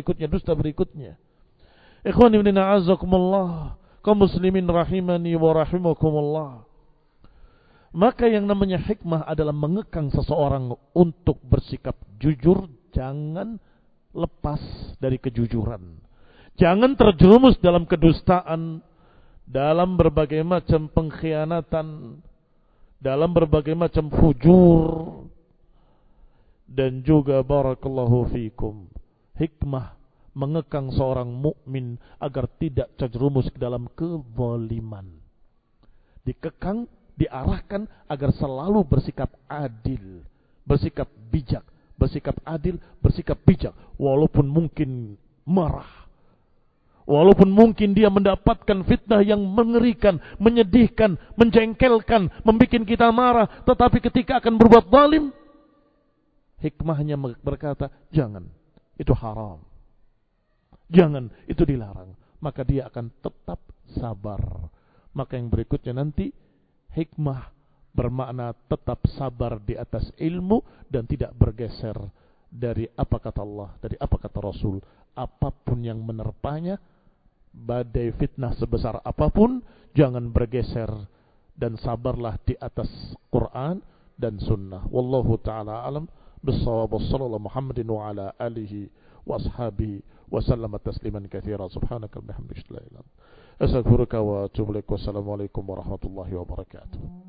Ikhwan ibn a'azakumullah, kaum muslimin rahimani wa rahimakumullah. Maka yang namanya hikmah adalah mengekang seseorang untuk bersikap jujur. Jangan lepas dari kejujuran. Jangan terjerumus dalam kedustaan, dalam berbagai macam pengkhianatan, dalam berbagai macam fujur. Dan juga barakallahu fikum, hikmah mengekang seorang mukmin agar tidak terjerumus ke dalam kezaliman. Dikekang, diarahkan agar selalu bersikap adil, bersikap bijak, bersikap adil, bersikap bijak, walaupun mungkin marah. Walaupun mungkin dia mendapatkan fitnah yang mengerikan, menyedihkan, menjengkelkan, membuat kita marah, tetapi ketika akan berbuat zalim, hikmahnya berkata, jangan, itu haram. Jangan, itu dilarang. Maka dia akan tetap sabar. Maka yang berikutnya nanti, hikmah bermakna tetap sabar di atas ilmu dan tidak bergeser dari apa kata Allah, dari apa kata Rasul. Apapun yang menerpanya, badai fitnah sebesar apapun, jangan bergeser dan sabarlah di atas Quran dan Sunnah. Wallahu ta'ala alam. بالصواب. وصلى الله محمد وعلى آله وأصحابه وسلم تسليما كثيرا. سبحانك اللهم وبحمدك أستغفرك وأتوب إليك. والسلام عليكم ورحمة الله وبركاته.